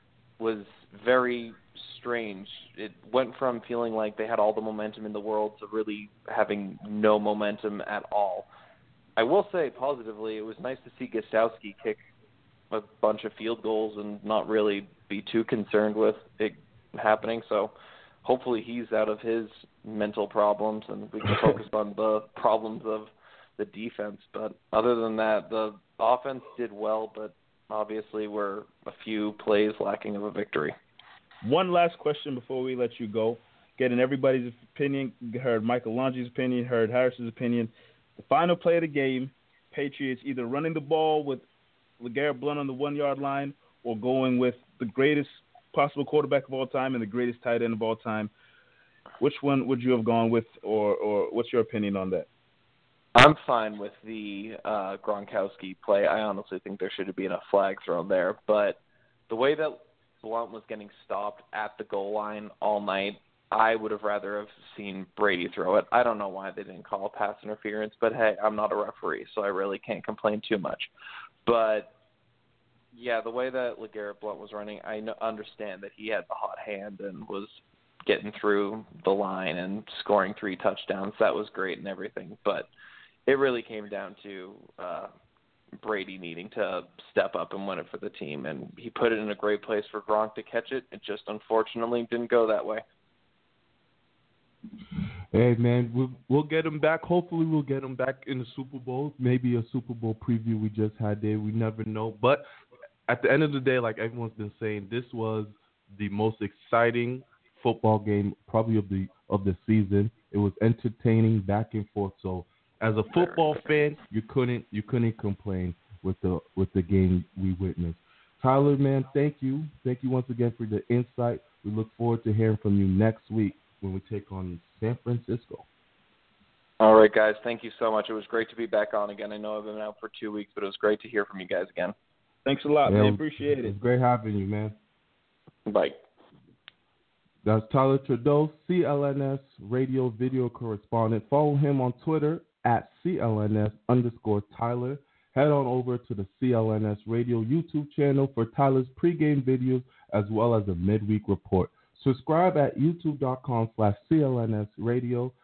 was very strange. It went from feeling like they had all the momentum in the world to really having no momentum at all. I will say positively, it was nice to see Gostowski kick a bunch of field goals and not really be too concerned with it happening. So hopefully he's out of his mental problems and we can focus on the problems of the defense. But other than that, the offense did well, but obviously we're a few plays lacking of a victory. One last question before we let you go. Getting everybody's opinion, heard Michael Longi's opinion, heard Harris's opinion. The final play of the game, Patriots either running the ball with LeGarrette Blount on the 1-yard line or going with the greatest possible quarterback of all time and the greatest tight end of all time. Which one would you have gone with, or what's your opinion on that? I'm fine with the Gronkowski play. I honestly think there should have been a flag thrown there. But the way that Blount was getting stopped at the goal line all night, I would have rather have seen Brady throw it. I don't know why they didn't call pass interference, but hey, I'm not a referee, so I really can't complain too much. But, yeah, the way that LeGarrette Blount was running, I understand that he had the hot hand and was getting through the line and scoring 3 touchdowns. That was great and everything, but it really came down to Brady needing to step up and win it for the team, and he put it in a great place for Gronk to catch it. It just unfortunately didn't go that way. Hey, man, we'll get him back. Hopefully we'll get him back in the Super Bowl. Maybe a Super Bowl preview we just had there. We never know. But at the end of the day, like everyone's been saying, this was the most exciting football game probably of the season. It was entertaining, back and forth. So as a football fan, you couldn't complain with the game we witnessed. Tyler, man, thank you. Thank you once again for the insight. We look forward to hearing from you next week when we take on San Francisco. All right, guys. Thank you so much. It was great to be back on again. I know I've been out for 2 weeks, but it was great to hear from you guys again. Thanks a lot, man. Appreciate it. It's great having you, man. Bye. That's Tyler Trudeau, CLNS radio video correspondent. Follow him on Twitter at CLNS_Tyler. Head on over to the CLNS radio YouTube channel for Tyler's pregame videos as well as a midweek report. Subscribe at youtube.com/CLNS radio.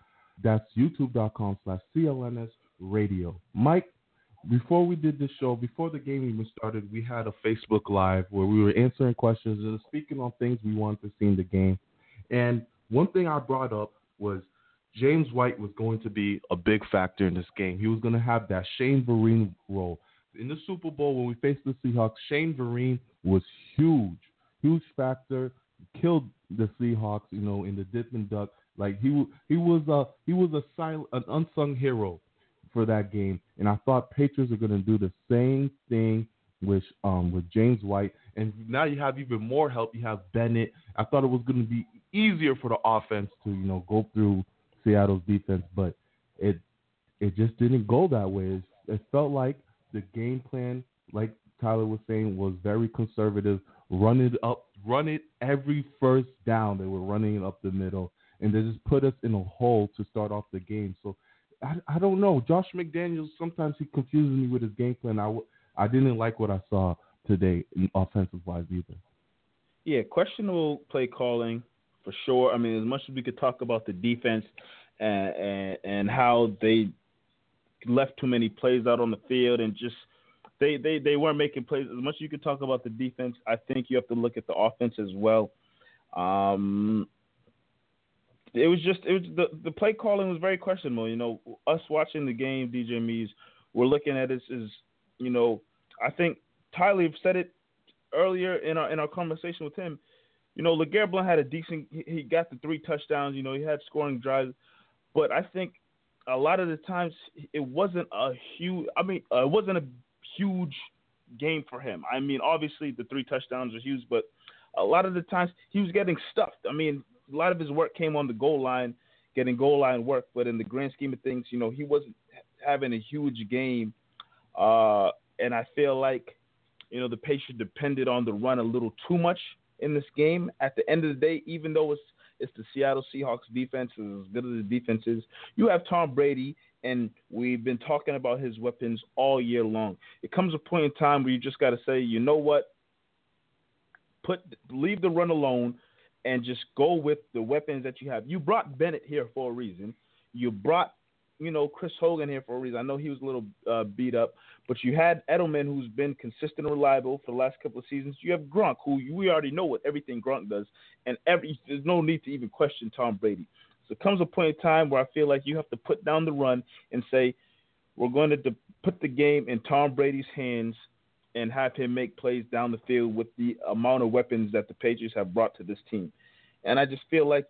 That's youtube.com/CLNS Radio. Mike, before we did this show, before the game even started, we had a Facebook Live where we were answering questions and speaking on things we wanted to see in the game. And one thing I brought up was James White was going to be a big factor in this game. He was going to have that Shane Vereen role. In the Super Bowl, when we faced the Seahawks, Shane Vereen was huge factor. Killed the Seahawks, in the dip and duck. Like he was an unsung hero for that game. And I thought Patriots are going to do the same thing with James White. And now you have even more help. You have Bennett. I thought it was going to be easier for the offense to go through Seattle's defense, but it just didn't go that way. It felt like the game plan, like Tyler was saying, was very conservative. Run it every first down. They were running it up the middle, and they just put us in a hole to start off the game. So I don't know. Josh McDaniels, sometimes he confuses me with his game plan. I didn't like what I saw today, offensive-wise either. Yeah, questionable play calling for sure. I mean, as much as we could talk about the defense and how they left too many plays out on the field and just they weren't making plays. As much as you could talk about the defense, I think you have to look at the offense as well. The play calling was very questionable. Us watching the game, DJ Mees, we're looking at it as, I think Tyler said it earlier in our conversation with him. LeGarrette Blount had he got the 3 touchdowns. He had scoring drives, but I think a lot of the times it wasn't a huge game for him. I mean, obviously the 3 touchdowns are huge, but a lot of the times he was getting stuffed. I mean, a lot of his work came on the goal line, getting goal line work, but in the grand scheme of things, he wasn't having a huge game. And I feel like, the Patriots depended on the run a little too much in this game. At the end of the day, even though it's the Seattle Seahawks defense, as good as the defense is, you have Tom Brady, and we've been talking about his weapons all year long. It comes a point in time where you just got to say, you know what, leave the run alone and just go with the weapons that you have. You brought Bennett here for a reason. You brought, Chris Hogan here for a reason. I know he was a little beat up, but you had Edelman, who's been consistent and reliable for the last couple of seasons. You have Gronk, who we already know what everything Gronk does, and there's no need to even question Tom Brady. So it comes a point in time where I feel like you have to put down the run and say, we're going to put the game in Tom Brady's hands and have him make plays down the field with the amount of weapons that the Patriots have brought to this team. And I just feel like,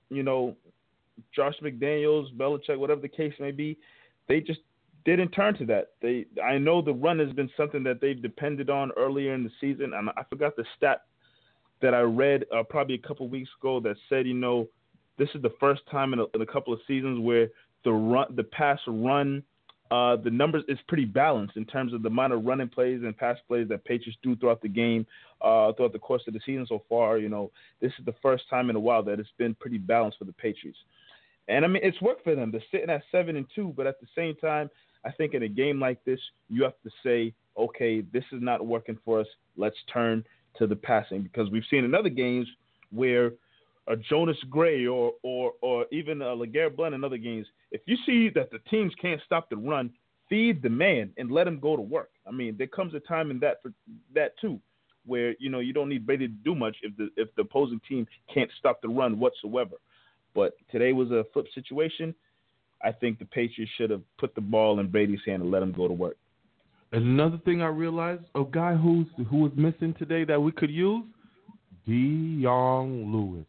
Josh McDaniels, Belichick, whatever the case may be, they just didn't turn to that. I know the run has been something that they've depended on earlier in the season, and I forgot the stat that I read probably a couple weeks ago that said, this is the first time in a couple of seasons where the pass run, the numbers is pretty balanced in terms of the amount of running plays and pass plays that Patriots do throughout the game, throughout the course of the season so far. This is the first time in a while that it's been pretty balanced for the Patriots. And, I mean, it's worked for them. They're sitting at 7-2, but at the same time, I think in a game like this, you have to say, okay, this is not working for us. Let's turn to the passing, because we've seen in other games where Jonas Gray or even LeGarrette Blount in other games, if you see that the teams can't stop the run, feed the man and let him go to work. I mean, there comes a time in that for that too, where you don't need Brady to do much if the opposing team can't stop the run whatsoever. But today was a flip situation. I think the Patriots should have put the ball in Brady's hand and let him go to work. And another thing I realized, a guy who was missing today that we could use, Dion Lewis.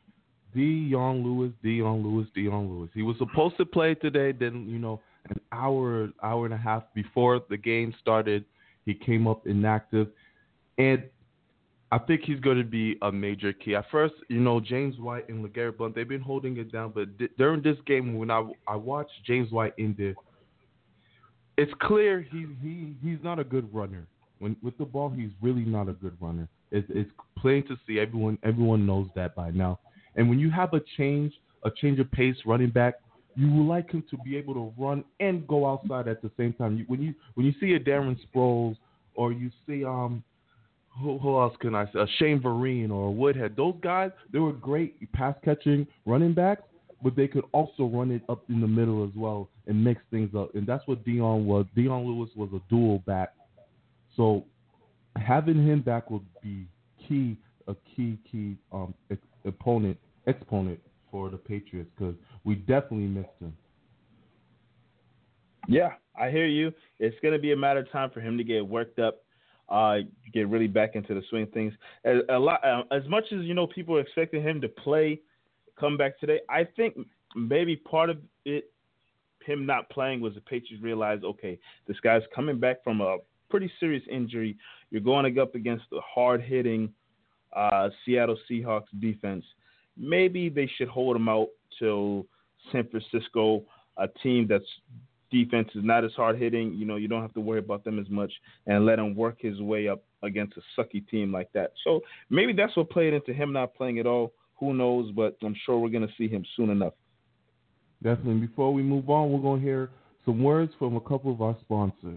Dion Lewis. He was supposed to play today. Then, an hour and a half before the game started, he came up inactive. And I think he's going to be a major key. At first, James White and LeGarrette Blount, they've been holding it down. But during this game, when I watched James White in there, it's clear he's not a good runner. With the ball, he's really not a good runner. It's plain to see. Everyone knows that by now. And when you have a change of pace running back, you would like him to be able to run and go outside at the same time. When you see a Darren Sproles, or you see who else can I say? Shane Vereen or Woodhead. Those guys, they were great pass catching running backs, but they could also run it up in the middle as well and mix things up. And that's what Dion was. Dion Lewis was a dual back. So having him back would be a key exponent for the Patriots, because we definitely missed him. Yeah, I hear you. It's going to be a matter of time for him to get worked up, get really back into the swing of things. As much as, people are expecting him to come back today, I think maybe part of it, him not playing, was the Patriots realized, okay, this guy's coming back from a pretty serious injury. You're going up against the hard-hitting Seattle Seahawks defense. Maybe they should hold him out till San Francisco, a team that's defense is not as hard-hitting. You don't have to worry about them as much, and let him work his way up against a sucky team like that. So maybe that's what played into him not playing at all. Who knows, but I'm sure we're going to see him soon enough. Definitely. Before we move on, we're going to hear some words from a couple of our sponsors.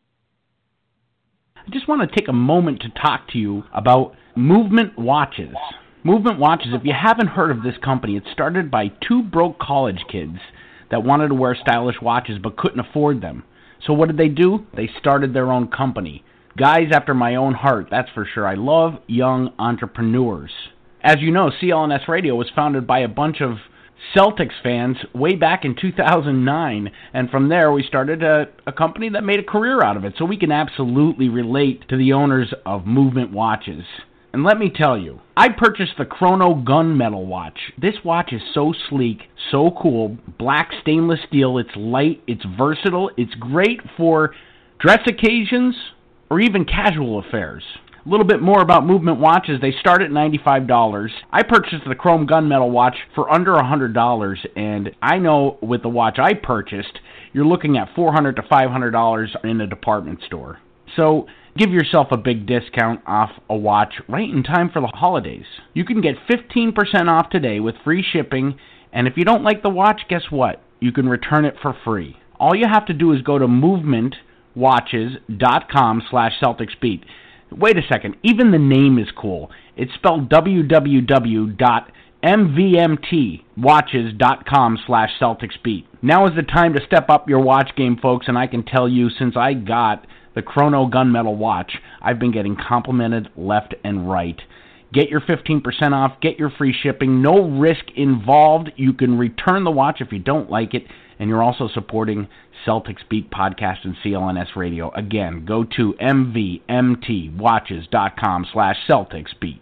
I just want to take a moment to talk to you about Movement Watches. Movement Watches, if you haven't heard of this company, it started by two broke college kids that wanted to wear stylish watches but couldn't afford them. So what did they do? They started their own company. Guys after my own heart, that's for sure. I love young entrepreneurs. As you know, CLNS Radio was founded by a bunch of Celtics fans way back in 2009, and from there we started a company that made a career out of it, so we can absolutely relate to the owners of Movement Watches. And let me tell you, I purchased the Chrono Gunmetal watch. This watch is so sleek, so cool, black stainless steel, it's light, it's versatile, it's great for dress occasions or even casual affairs. A little bit more about Movement Watches. They start at $95. I purchased the Chrome Gunmetal watch for under $100, and I know with the watch I purchased, you're looking at $400 to $500 in a department store. So give yourself a big discount off a watch right in time for the holidays. You can get 15% off today with free shipping, and if you don't like the watch, guess what? You can return it for free. All you have to do is go to movementwatches.com/CelticsBeat. Wait a second, even the name is cool. It's spelled www.mvmtwatches.com/CelticsBeat. Now is the time to step up your watch game, folks, and I can tell you, since I got the Chrono Gunmetal watch, I've been getting complimented left and right. Get your 15% off, get your free shipping, no risk involved. You can return the watch if you don't like it, and you're also supporting Celtics Beat Podcast and CLNS Radio. Again, go to mvmtwatches.com/CelticsBeat.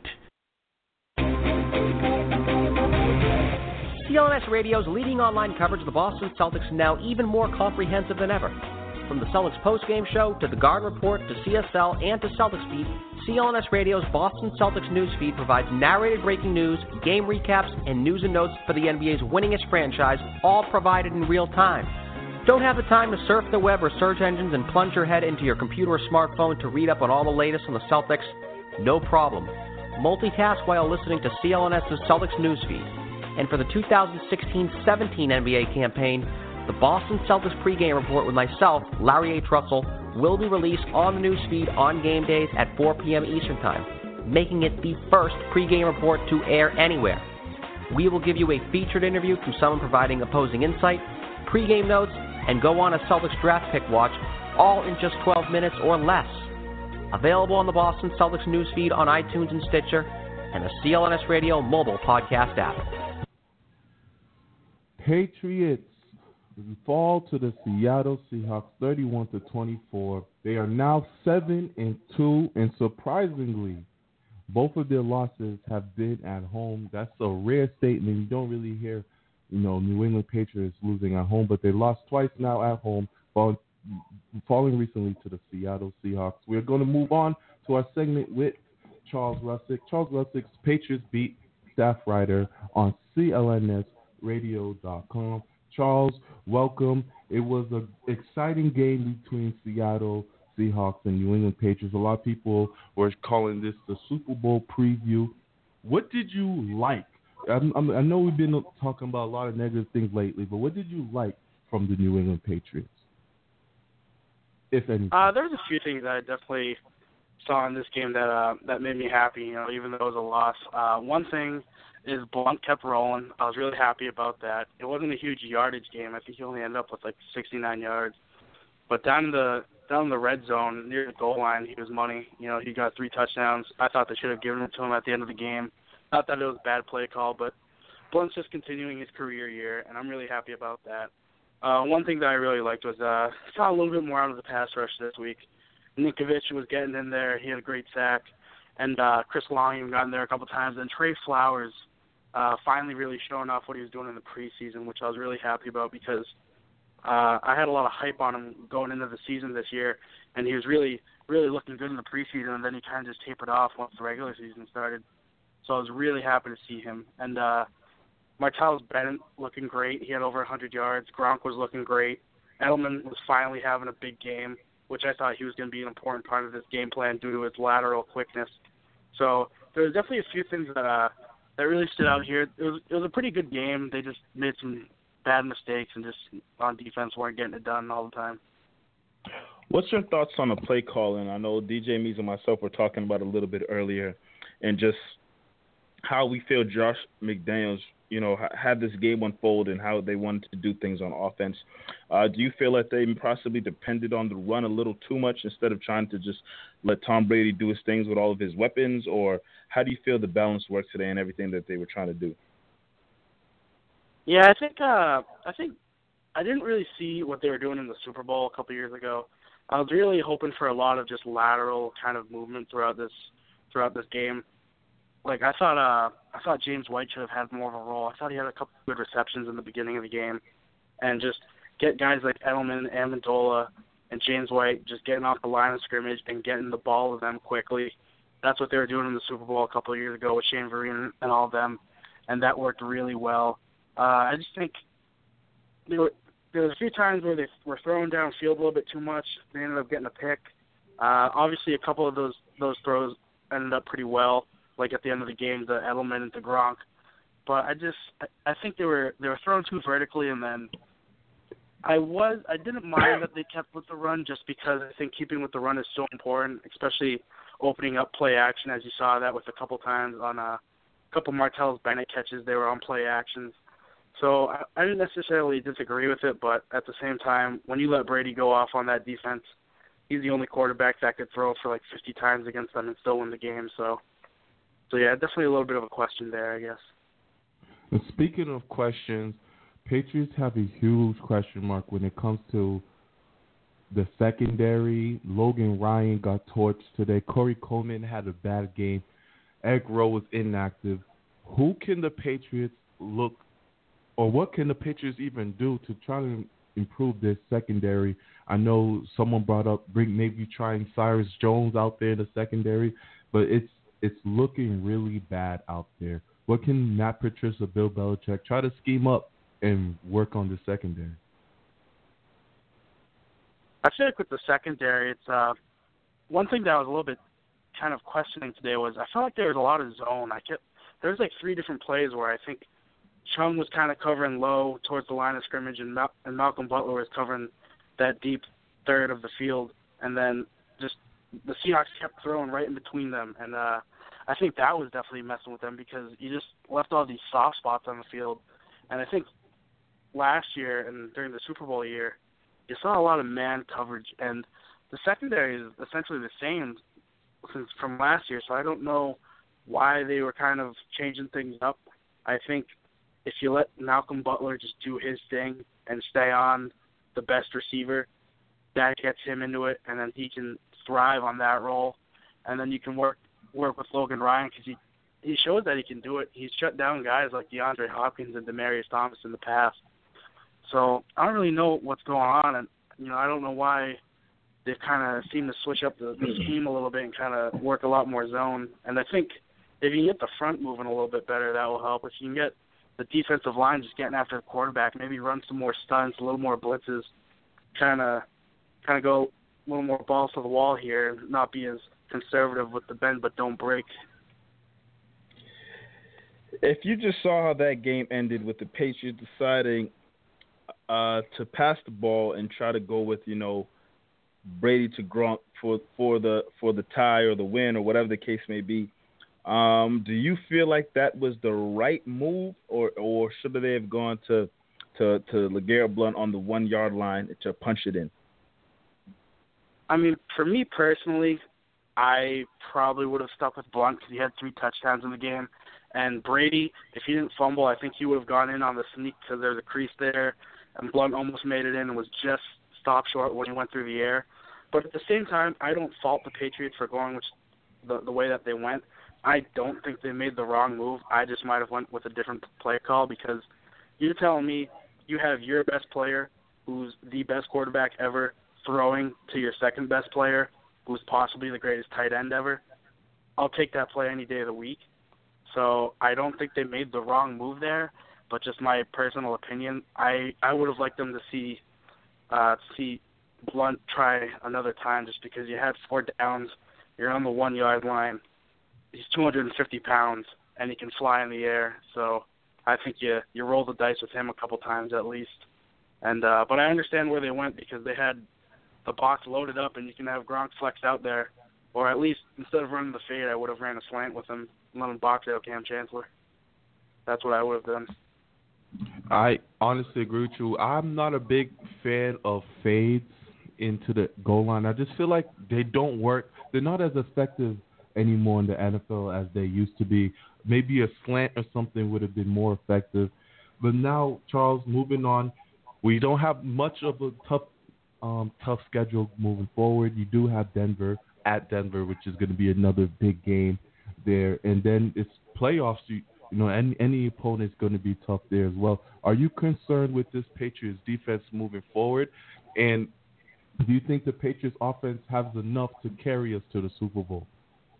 CLNS Radio's leading online coverage of the Boston Celtics now even more comprehensive than ever. From the Celtics postgame show to the Garden Report to CSL and to Celtics Beat, CLNS Radio's Boston Celtics newsfeed provides narrated breaking news, game recaps, and news and notes for the NBA's winningest franchise, all provided in real time. Don't have the time to surf the web or search engines and plunge your head into your computer or smartphone to read up on all the latest on the Celtics? No problem. Multitask while listening to CLNS's Celtics newsfeed. And for the 2016-17 NBA campaign, the Boston Celtics pregame report with myself, Larry H. Russell, will be released on the newsfeed on game days at 4 p.m. Eastern Time, making it the first pregame report to air anywhere. We will give you a featured interview from someone providing opposing insight, pregame notes, and go on a Celtics draft pick watch, all in just 12 minutes or less. Available on the Boston Celtics newsfeed on iTunes and Stitcher, and the CLNS Radio mobile podcast app. Patriots fall to the Seattle Seahawks 31-24. They are now 7-2, and surprisingly, both of their losses have been at home. That's a rare statement. You don't really hear, New England Patriots losing at home, but they lost twice now at home, falling recently to the Seattle Seahawks. We're going to move on to our segment with Charles Russick. Charles Russick's Patriots Beat staff writer on CLNSradio.com. Charles, welcome. It was an exciting game between Seattle Seahawks and New England Patriots. A lot of people were calling this the Super Bowl preview. What did you like? I know we've been talking about a lot of negative things lately, but what did you like from the New England Patriots, if anything? There's a few things that I definitely saw in this game that made me happy, even though it was a loss. One thing is Blount kept rolling. I was really happy about that. It wasn't a huge yardage game. I think he only ended up with like 69 yards. But down in the red zone near the goal line, he was money. You know, he got 3 touchdowns. I thought they should have given it to him at the end of the game. Not that it was a bad play call, but Blount's just continuing his career year, and I'm really happy about that. One thing that I really liked was saw a little bit more out of the pass rush this week. Ninkovich was getting in there. He had a great sack. And Chris Long even got in there a couple times. And Trey Flowers finally really showing off what he was doing in the preseason, which I was really happy about because I had a lot of hype on him going into the season this year. And he was really, really looking good in the preseason, and then he kind of just tapered off once the regular season started. So I was really happy to see him. And Martellus Bennett looking great. He had over 100 yards. Gronk was looking great. Edelman was finally having a big game, which I thought he was going to be an important part of this game plan due to his lateral quickness. So there was definitely a few things that really stood out here. It was a pretty good game. They just made some bad mistakes and just on defense weren't getting it done all the time. What's your thoughts on the play calling? I know DJ Mees and myself were talking about it a little bit earlier, and just how we feel Josh McDaniels, you know, had this game unfold and how they wanted to do things on offense. Do you feel that they possibly depended on the run a little too much instead of trying to just let Tom Brady do his things with all of his weapons? Or how do you feel the balance worked today and everything that they were trying to do? Yeah, I think I didn't really see what they were doing in the Super Bowl a couple years ago. I was really hoping for a lot of just lateral kind of movement throughout this game. Like I thought James White should have had more of a role. I thought he had a couple of good receptions in the beginning of the game, and just get guys like Edelman, Amendola, and James White just getting off the line of scrimmage and getting the ball to them quickly. That's what they were doing in the Super Bowl a couple of years ago with Shane Vereen and all of them, and that worked really well. I just think there was a few times where they were throwing downfield a little bit too much. They ended up getting a pick. Obviously, a couple of those throws ended up pretty well, like at the end of the game, the Edelman and the Gronk. But I think they were thrown too vertically, and then I didn't mind that they kept with the run just because I think keeping with the run is so important, especially opening up play action, as you saw that with a couple times on a couple Martellus Bennett catches. They were on play actions. So I didn't necessarily disagree with it, but at the same time, when you let Brady go off on that defense, he's the only quarterback that could throw for like 50 times against them and still win the game. So yeah, definitely a little bit of a question there, I guess. And speaking of questions, Patriots have a huge question mark when it comes to the secondary. Logan Ryan got torched today. Corey Coleman had a bad game. Eric Rowe was inactive. Who can the Patriots look, or what can the Patriots even do to try to improve their secondary? I know someone brought up maybe trying Cyrus Jones out there in the secondary, but it's looking really bad out there. What can Matt Patricia, Bill Belichick try to scheme up and work on the secondary? I feel like with the secondary, it's one thing that I was a little bit kind of questioning today was I felt like there was a lot of zone. There was like 3 different plays where I think Chung was kind of covering low towards the line of scrimmage, and Malcolm Butler was covering that deep third of the field, and then just the Seahawks kept throwing right in between them, and I think that was definitely messing with them because you just left all these soft spots on the field. And I think last year and during the Super Bowl year, you saw a lot of man coverage, and the secondary is essentially the same since from last year, so I don't know why they were kind of changing things up. I think if you let Malcolm Butler just do his thing and stay on the best receiver, that gets him into it, and then he can thrive on that role. And then you can work with Logan Ryan because he shows that he can do it. He's shut down guys like DeAndre Hopkins and Demaryius Thomas in the past. So I don't really know what's going on, and I don't know why they kind of seem to switch up the scheme a little bit and kind of work a lot more zone. And I think if you can get the front moving a little bit better, that will help. If you can get the defensive line just getting after the quarterback, maybe run some more stunts, a little more blitzes, kind of go a little more balls to the wall here, and not be as conservative with the bend but don't break. If you just saw how that game ended with the Patriots deciding to pass the ball and try to go with Brady to Gronk for the tie or the win or whatever the case may be, Do you feel like that was the right move, or should they have gone to LeGarrette Blount on the 1 yard line to punch it in? I mean, for me personally, I probably would have stuck with Blount because he had 3 touchdowns in the game. And Brady, if he didn't fumble, I think he would have gone in on the sneak because there's a crease there. And Blount almost made it in and was just stopped short when he went through the air. But at the same time, I don't fault the Patriots for going the way that they went. I don't think they made the wrong move. I just might have went with a different play call because you're telling me you have your best player, who's the best quarterback ever, throwing to your second best player, who's possibly the greatest tight end ever. I'll take that play any day of the week. So I don't think they made the wrong move there, but just my personal opinion, I would have liked them to see Blount try another time just because you had 4 downs, you're on the 1 yard line. He's 250 pounds, and he can fly in the air. So I think you roll the dice with him a couple times at least. And but I understand where they went because they had the box loaded up, and you can have Gronk flex out there. Or at least instead of running the fade, I would have ran a slant with him, let him box out Cam Chancellor. That's what I would have done. I honestly agree with you. I'm not a big fan of fades into the goal line. I just feel like they don't work. They're not as effective anymore in the NFL as they used to be. Maybe a slant or something would have been more effective. But now, Charles, moving on, we don't have much of a tough schedule moving forward. You do have Denver at Denver, which is going to be another big game there. And then it's playoffs. You know, any opponent is going to be tough there as well. Are you concerned with this Patriots defense moving forward? And do you think the Patriots offense has enough to carry us to the Super Bowl?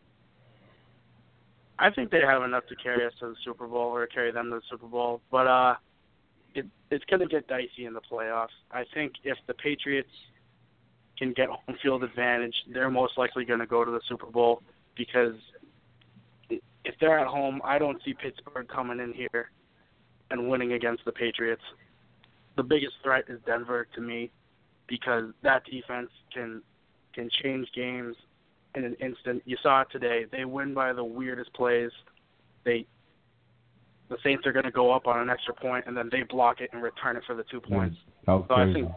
I think they have enough to carry us to the Super Bowl or carry them to the Super Bowl. But it's going to get dicey in the playoffs. I think if the Patriots can get home field advantage, they're most likely going to go to the Super Bowl because if they're at home, I don't see Pittsburgh coming in here and winning against the Patriots. The biggest threat is Denver to me because that defense can change games in an instant. You saw it today. They win by the weirdest plays. The Saints are going to go up on an extra point, and then they block it and return it for the 2 points. So I think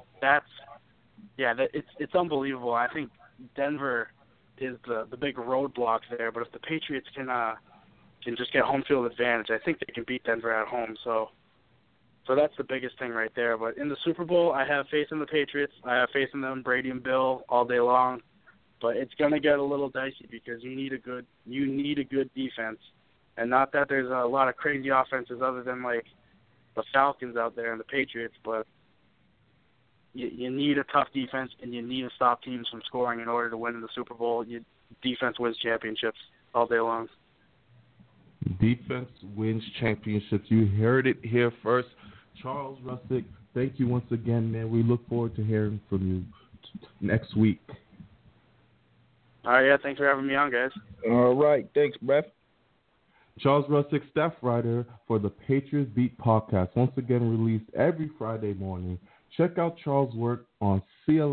it's unbelievable. I think Denver is the big roadblock there, but if the Patriots can just get home field advantage, I think they can beat Denver at home. So that's the biggest thing right there. But in the Super Bowl, I have faith in the Patriots. I have faith in them, Brady and Bill, all day long. But it's going to get a little dicey because you need a good defense. And not that there's a lot of crazy offenses other than like the Falcons out there and the Patriots, but you need a tough defense and you need to stop teams from scoring in order to win in the Super Bowl. Defense wins championships all day long. Defense wins championships. You heard it here first. Charles Russick, thank you once again, man. We look forward to hearing from you next week. All right, yeah, thanks for having me on, guys. All right, thanks, Brett. Charles Russick, staff writer for the Patriots Beat podcast, once again released every Friday morning. Check out Charles' work on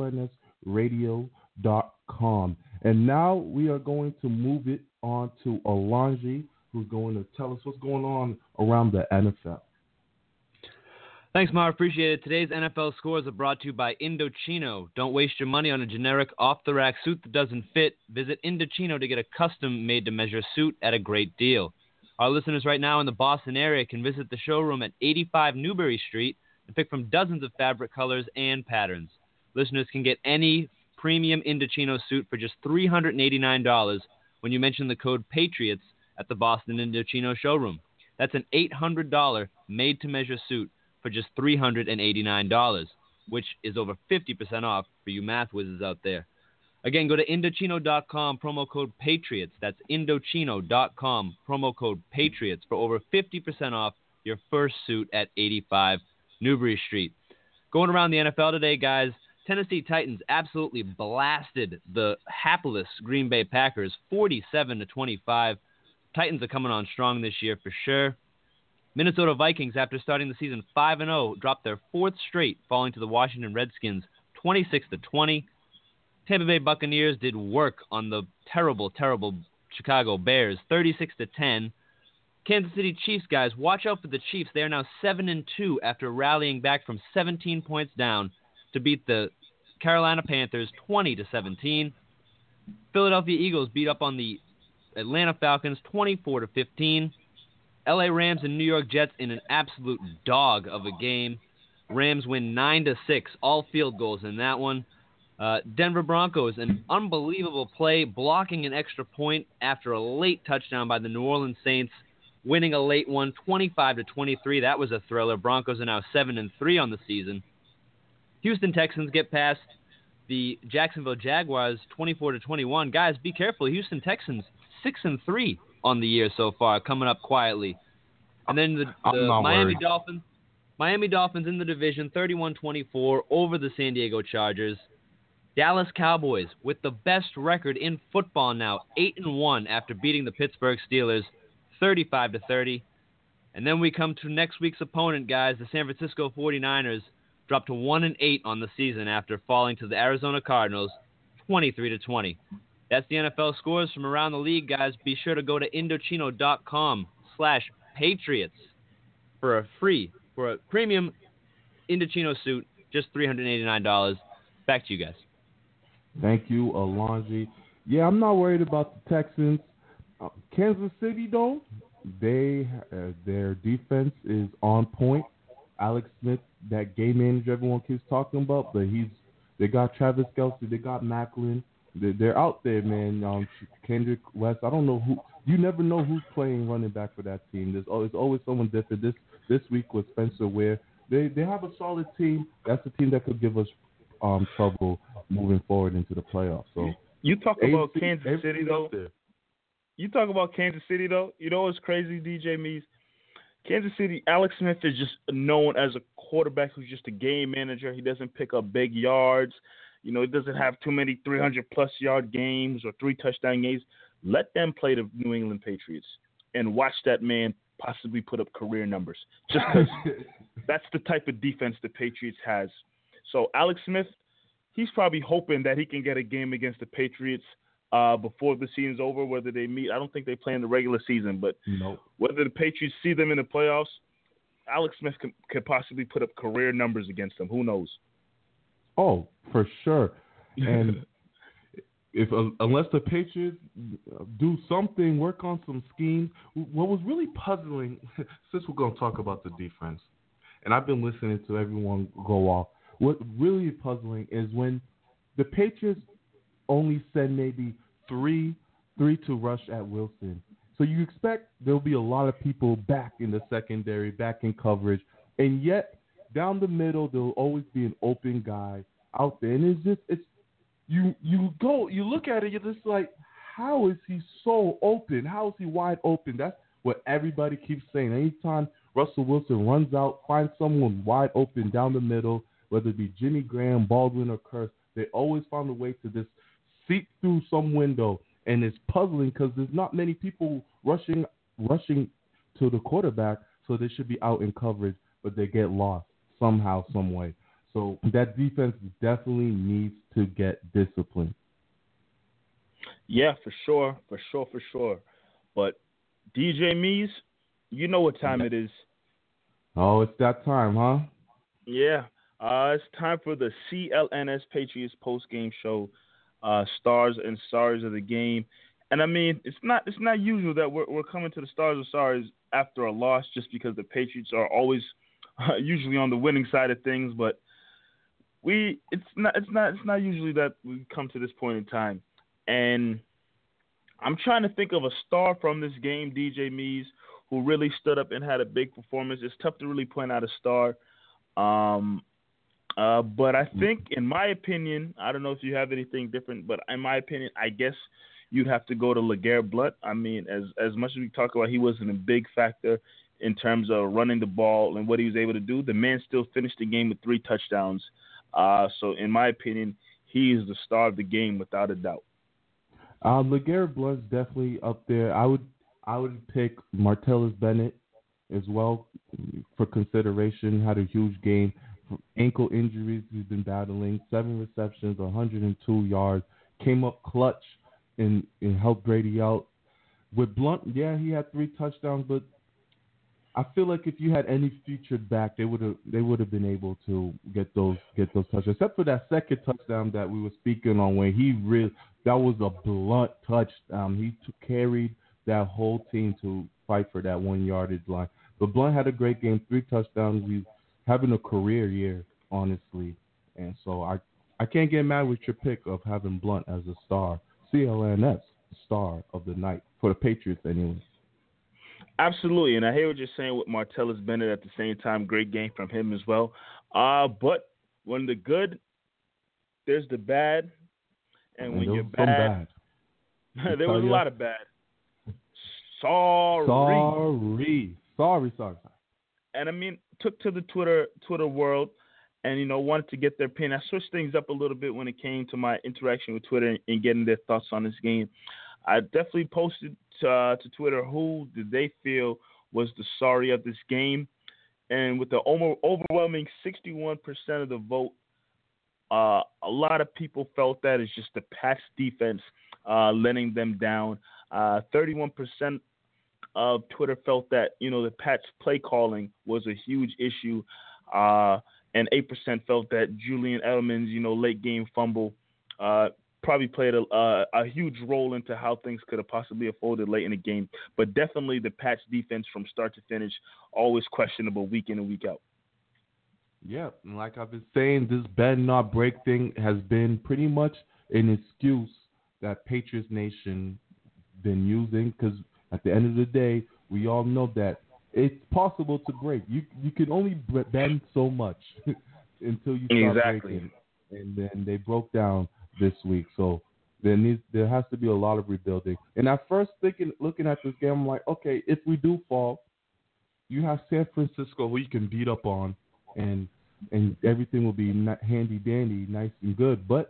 clnsradio.com. And now we are going to move it on to Alonji, who's going to tell us what's going on around the NFL. Thanks, Mar. Appreciate it. Today's NFL scores are brought to you by Indochino. Don't waste your money on a generic off-the-rack suit that doesn't fit. Visit Indochino to get a custom made-to-measure suit at a great deal. Our listeners right now in the Boston area can visit the showroom at 85 Newbury Street and pick from dozens of fabric colors and patterns. Listeners can get any premium Indochino suit for just $389 when you mention the code PATRIOTS at the Boston Indochino showroom. That's an $800 made-to-measure suit for just $389, which is over 50% off for you math whizzes out there. Again, go to Indochino.com, promo code PATRIOTS. That's Indochino.com, promo code PATRIOTS for over 50% off your first suit at 85 Newbury Street. Going around the NFL today, guys, Tennessee Titans absolutely blasted the hapless Green Bay Packers 47-25. Titans are coming on strong this year for sure. Minnesota Vikings, after starting the season 5-0, dropped their 4th straight, falling to the Washington Redskins 26-20. Tampa Bay Buccaneers did work on the terrible Chicago Bears 36-10. Kansas City Chiefs, guys, watch out for the Chiefs. They are now 7-2 after rallying back from 17 points down to beat the Carolina Panthers 20-17. Philadelphia Eagles beat up on the Atlanta Falcons 24-15. LA Rams and New York Jets in an absolute dog of a game. Rams win 9-6, all field goals in that one. Denver Broncos, an unbelievable play, blocking an extra point after a late touchdown by the New Orleans Saints, winning a late one 25-23. That was a thriller. Broncos are now 7-3 on the season. Houston Texans get past the Jacksonville Jaguars 24-21. Guys, be careful. Houston Texans 6-3 on the year so far, coming up quietly. And then the Miami Dolphins in the division 31-24 over the San Diego Chargers. Dallas Cowboys with the best record in football now, 8-1 after beating the Pittsburgh Steelers 35-30. And then we come to next week's opponent, guys. The San Francisco 49ers dropped to 1-8 on the season after falling to the Arizona Cardinals 23-20. That's the NFL scores from around the league, guys. Be sure to go to Indochino.com/Patriots for a premium Indochino suit, just $389. Back to you guys. Thank you, Alonji. Yeah, I'm not worried about the Texans. Kansas City, though, their defense is on point. Alex Smith, that game manager everyone keeps talking about, but they got Travis Kelce, they got Macklin. They're out there, man. Kendrick West, I don't know who. You never know who's playing running back for that team. There's always someone different. This week was Spencer Ware. They have a solid team. That's a team that could give us trouble moving forward into the playoffs. So you talk about Kansas City, though. You talk about Kansas City, though. You know what's crazy, DJ Mees? Kansas City, Alex Smith is just known as a quarterback who's just a game manager. He doesn't pick up big yards. You know, he doesn't have too many 300-plus yard games or 3 touchdown games. Let them play the New England Patriots and watch that man possibly put up career numbers. Just because that's the type of defense the Patriots has. So Alex Smith, he's probably hoping that he can get a game against the Patriots before the season's over, whether they meet. I don't think they play in the regular season, but whether the Patriots see them in the playoffs, Alex Smith could possibly put up career numbers against them. Who knows? Oh, for sure. And unless the Patriots do something, work on some schemes. What was really puzzling, since we're going to talk about the defense, and I've been listening to everyone go off, what really puzzling is when the Patriots only send maybe three to rush at Wilson. So you expect there'll be a lot of people back in the secondary, back in coverage, and yet down the middle there'll always be an open guy out there. And you look at it, you're just like, how is he so open? How is he wide open? That's what everybody keeps saying. Anytime Russell Wilson runs out, finds someone wide open down the middle, whether it be Jimmy Graham, Baldwin, or Kearse, they always find a way to just seep through some window. And it's puzzling because there's not many people rushing to the quarterback, so they should be out in coverage, but they get lost somehow, some way. So that defense definitely needs to get disciplined. Yeah, for sure. But DJ Mees, you know what time it is. Oh, it's that time, huh? Yeah. It's time for the CLNS Patriots post-game show, stars and stars of the game. And I mean, it's not usual that we're coming to the stars and stars after a loss, just because the Patriots are always usually on the winning side of things. But it's not usually that we come to this point in time. And I'm trying to think of a star from this game, DJ Mees, who really stood up and had a big performance. It's tough to really point out a star. But I think, in my opinion, I don't know if you have anything different, but in my opinion, I guess you'd have to go to LeGarrette Blount. I mean, as much as we talk about he wasn't a big factor in terms of running the ball and what he was able to do, the man still finished the game with 3 touchdowns. So in my opinion, he is the star of the game without a doubt. LeGarrette Blount's definitely up there. I would pick Martellus Bennett as well for consideration. Had a huge game. Ankle injuries he's been battling. 7 receptions, 102 yards. Came up clutch and helped Brady out. with Blunt, yeah, he had 3 touchdowns, but I feel like if you had any featured back, they would have been able to get those touchdowns. Except for that second touchdown that we were speaking on, where that was a Blunt touchdown. He carried that whole team to fight for that 1 yardage line. But Blunt had a great game, 3 touchdowns. He's having a career year, honestly, and so I can't get mad with your pick of having Blunt as a star, CLNS star of the night for the Patriots, anyway. Absolutely, and I hear what you're saying with Martellus Bennett at the same time. Great game from him as well. But when the good, there's the bad, and when you're bad, there was a lot of bad. Sorry. And I mean, took to the Twitter world, and wanted to get their opinion. I switched things up a little bit when it came to my interaction with Twitter and getting their thoughts on this game. I definitely posted to Twitter who did they feel was the sorry of this game, and with the overwhelming 61% of the vote, a lot of people felt that it's just the Pats defense letting them down. 31% of Twitter felt that the Pats play calling was a huge issue, and 8% felt that Julian Edelman's late game fumble probably played a huge role into how things could have possibly unfolded late in the game. But definitely the Pats defense from start to finish, always questionable week in and week out. Yeah, and like I've been saying, this bend not break thing has been pretty much an excuse that Patriots Nation been using, because at the end of the day, we all know that it's possible to break. You can only bend so much until you start breaking. And then they broke down this week, so there has to be a lot of rebuilding. And at first, looking at this game, I'm like, okay, if we do fall, you have San Francisco who you can beat up on, and everything will be handy dandy, nice and good. But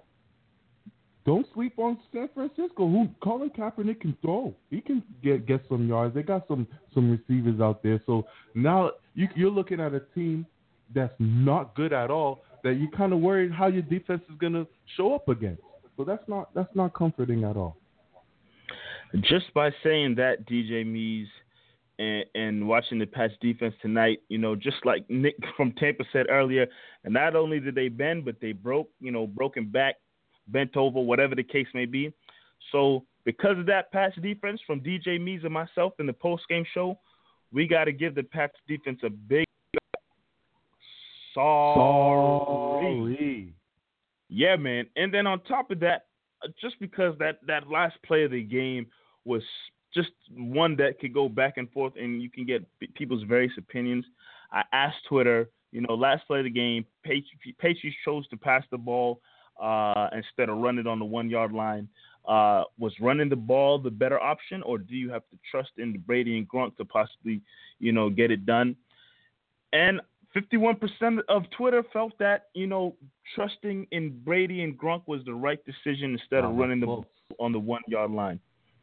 don't sleep on San Francisco, who Colin Kaepernick can throw. He can get some yards. They got some receivers out there. So now you're looking at a team that's not good at all, that you're kind of worried how your defense is going to show up against. So that's not comforting at all. Just by saying that, DJ Mees, and watching the Pats defense tonight, just like Nick from Tampa said earlier, and not only did they bend, but they broken back, bent over, whatever the case may be. So because of that Pats defense from DJ Mees and myself in the post-game show, we got to give the Pats defense a big sorry. Yeah, man. And then on top of that, just because that last play of the game was just one that could go back and forth and you can get people's various opinions, I asked Twitter, last play of the game, Patriots chose to pass the ball instead of run it on the 1 yard line. Was running the ball the better option, or do you have to trust in Brady and Gronk to possibly, get it done? And 51% of Twitter felt that, trusting in Brady and Gronk was the right decision instead of running the ball on the 1 yard line.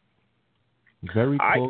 Very close.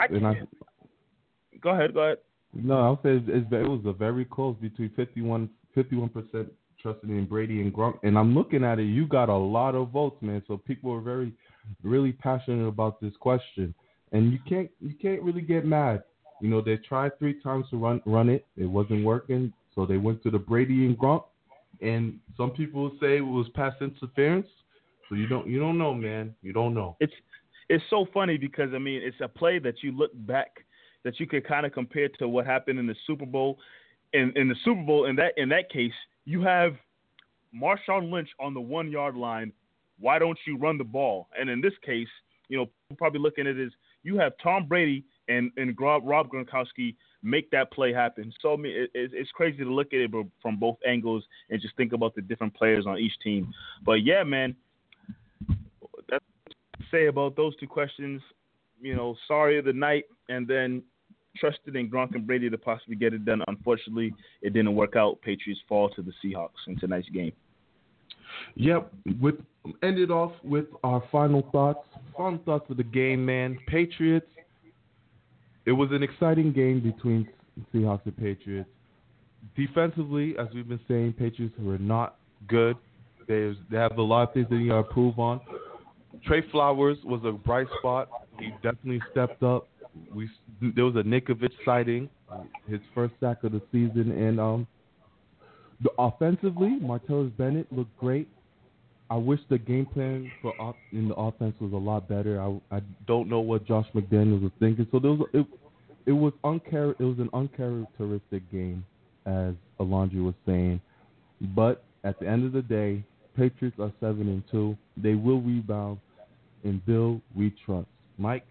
Go ahead. No, I'll say it was a very close between 51% trusting in Brady and Gronk. And I'm looking at it, you got a lot of votes, man. So people are really passionate about this question. And you can't really get mad. They tried 3 times to run it. It wasn't working. So they went to the Brady and Gronk. And some people will say it was pass interference. So you don't know, man. You don't know. It's so funny because, it's a play that you look back that you could kind of compare to what happened in the Super Bowl. In the Super Bowl, in that case, you have Marshawn Lynch on the 1 yard line. Why don't you run the ball? And in this case, people probably looking at it as you have Tom Brady and Rob Gronkowski make that play happen. So it's crazy to look at it from both angles and just think about the different players on each team. But yeah, man, that's what to say about those 2 questions. Sorry of the night, and then trusted in Gronk and Brady to possibly get it done. Unfortunately, it didn't work out. Patriots fall to the Seahawks in tonight's game. Yep. Ended off with our final thoughts. Final thoughts of the game, man. Patriots. It was an exciting game between Seahawks and Patriots. Defensively, as we've been saying, Patriots were not good. They have a lot of things they need to improve on. Trey Flowers was a bright spot. He definitely stepped up. There was a Nikovic sighting, his first sack of the season, and offensively, Martellus Bennett looked great. I wish the game plan in the offense was a lot better. I don't know what Josh McDaniels was thinking. So it was an uncharacteristic game, as Alondra was saying. But at the end of the day, Patriots are 7-2. They will rebound, and Bill, we trust. Mike?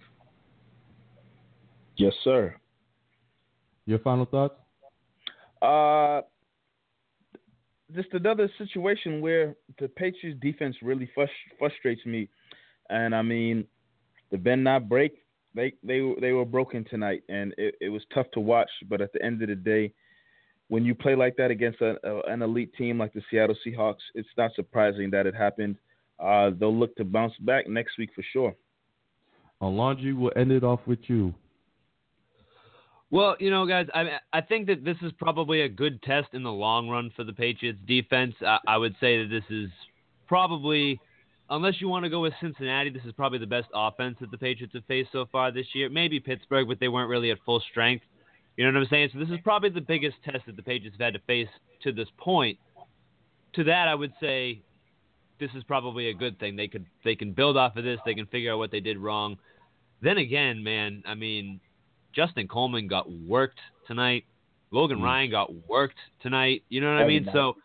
Yes, sir. Your final thoughts? Just another situation where the Patriots defense really frustrates me. And I mean, the bend not break, they were broken tonight, and it was tough to watch. But at the end of the day, when you play like that against an elite team like the Seattle Seahawks, it's not surprising that it happened. They'll look to bounce back next week for sure. Alondra, we'll end it off with you. Well, guys, I think that this is probably a good test in the long run for the Patriots defense. I would say that this is probably, unless you want to go with Cincinnati, this is probably the best offense that the Patriots have faced so far this year. Maybe Pittsburgh, but they weren't really at full strength. You know what I'm saying? So this is probably the biggest test that the Patriots have had to face to this point. To that, I would say this is probably a good thing. They can build off of this. They can figure out what they did wrong. Then again, man, I mean, Justin Coleman got worked tonight. Logan Ryan got worked tonight. You know what I mean? So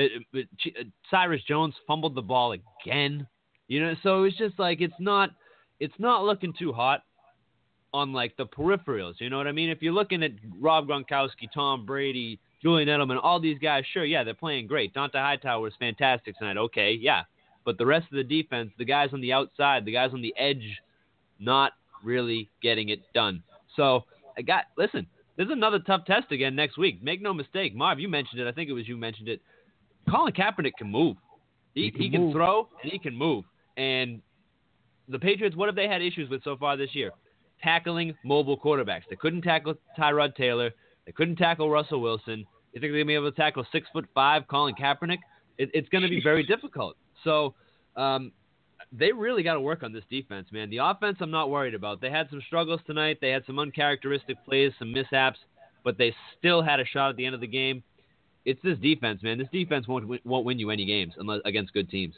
Cyrus Jones fumbled the ball again. So it's just like it's not looking too hot on like the peripherals. You know what I mean? If you're looking at Rob Gronkowski, Tom Brady, Julian Edelman, all these guys, sure, yeah, they're playing great. Dante Hightower was fantastic tonight. Okay, yeah. But the rest of the defense, the guys on the outside, the guys on the edge, not really getting it done. So, listen, this is another tough test again next week. Make no mistake. Marv, you mentioned it. I think it was you mentioned it. Colin Kaepernick can move. He can throw, and he can move. And the Patriots, what have they had issues with so far this year? Tackling mobile quarterbacks. They couldn't tackle Tyrod Taylor. They couldn't tackle Russell Wilson. You think they're going to be able to tackle 6'5" Colin Kaepernick? It's going to be very difficult. So, they really got to work on this defense, man. The offense I'm not worried about. They had some struggles tonight. They had some uncharacteristic plays, some mishaps, but they still had a shot at the end of the game. It's this defense, man. This defense won't win you any games unless against good teams.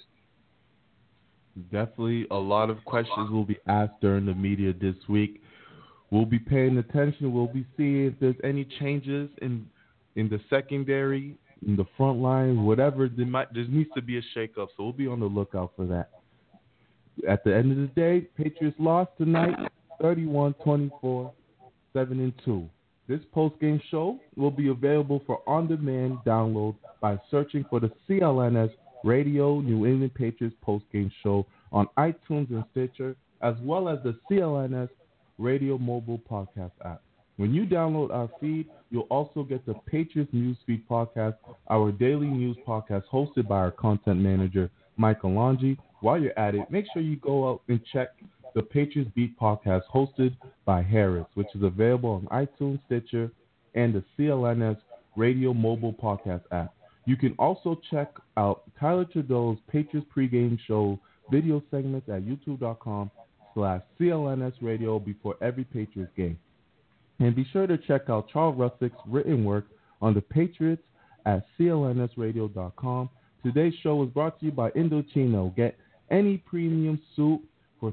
Definitely a lot of questions will be asked during the media this week. We'll be paying attention. We'll be seeing if there's any changes in the secondary, in the front line, whatever. There needs to be a shakeup, so we'll be on the lookout for that. At the end of the day, Patriots lost tonight, 31-24, 7-2. This post-game show will be available for on-demand download by searching for the CLNS Radio New England Patriots post-game show on iTunes and Stitcher, as well as the CLNS Radio mobile podcast app. When you download our feed, you'll also get the Patriots Newsfeed podcast, our daily news podcast hosted by our content manager, Mike Alonji. While you're at it, make sure you go out and check the Patriots Beat podcast hosted by Harris, which is available on iTunes, Stitcher, and the CLNS Radio mobile podcast app. You can also check out Tyler Trudeau's Patriots pregame show video segments at youtube.com/CLNS Radio before every Patriots game. And be sure to check out Charles Russick's written work on the Patriots at clnsradio.com. Today's show was brought to you by Indochino. Get any premium suit for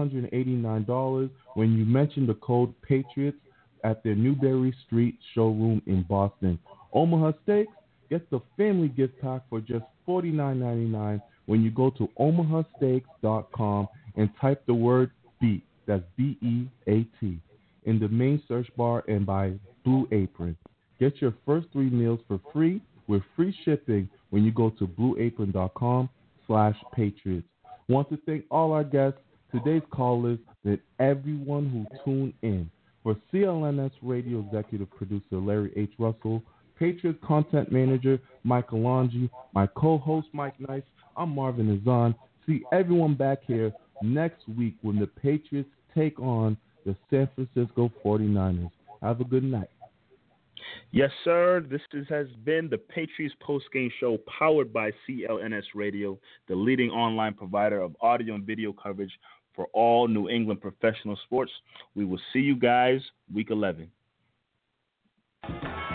$389 when you mention the code PATRIOTS at their Newberry Street showroom in Boston. Omaha Steaks, get the family gift pack for just $49.99 when you go to omahasteaks.com and type the word BEAT, that's B-E-A-T, in the main search bar and by Blue Apron. Get your first 3 meals for free with free shipping when you go to blueapron.com/Patriots. Want to thank all our guests, today's callers, and everyone who tuned in. For CLNS Radio Executive Producer Larry H. Russell, Patriots Content Manager Mike Alonji, my co-host Mike Nice, I'm Marvin Azan. See everyone back here next week when the Patriots take on the San Francisco 49ers. Have a good night. Yes, sir. This has been the Patriots Postgame Show powered by CLNS Radio, the leading online provider of audio and video coverage for all New England professional sports. We will see you guys week 11.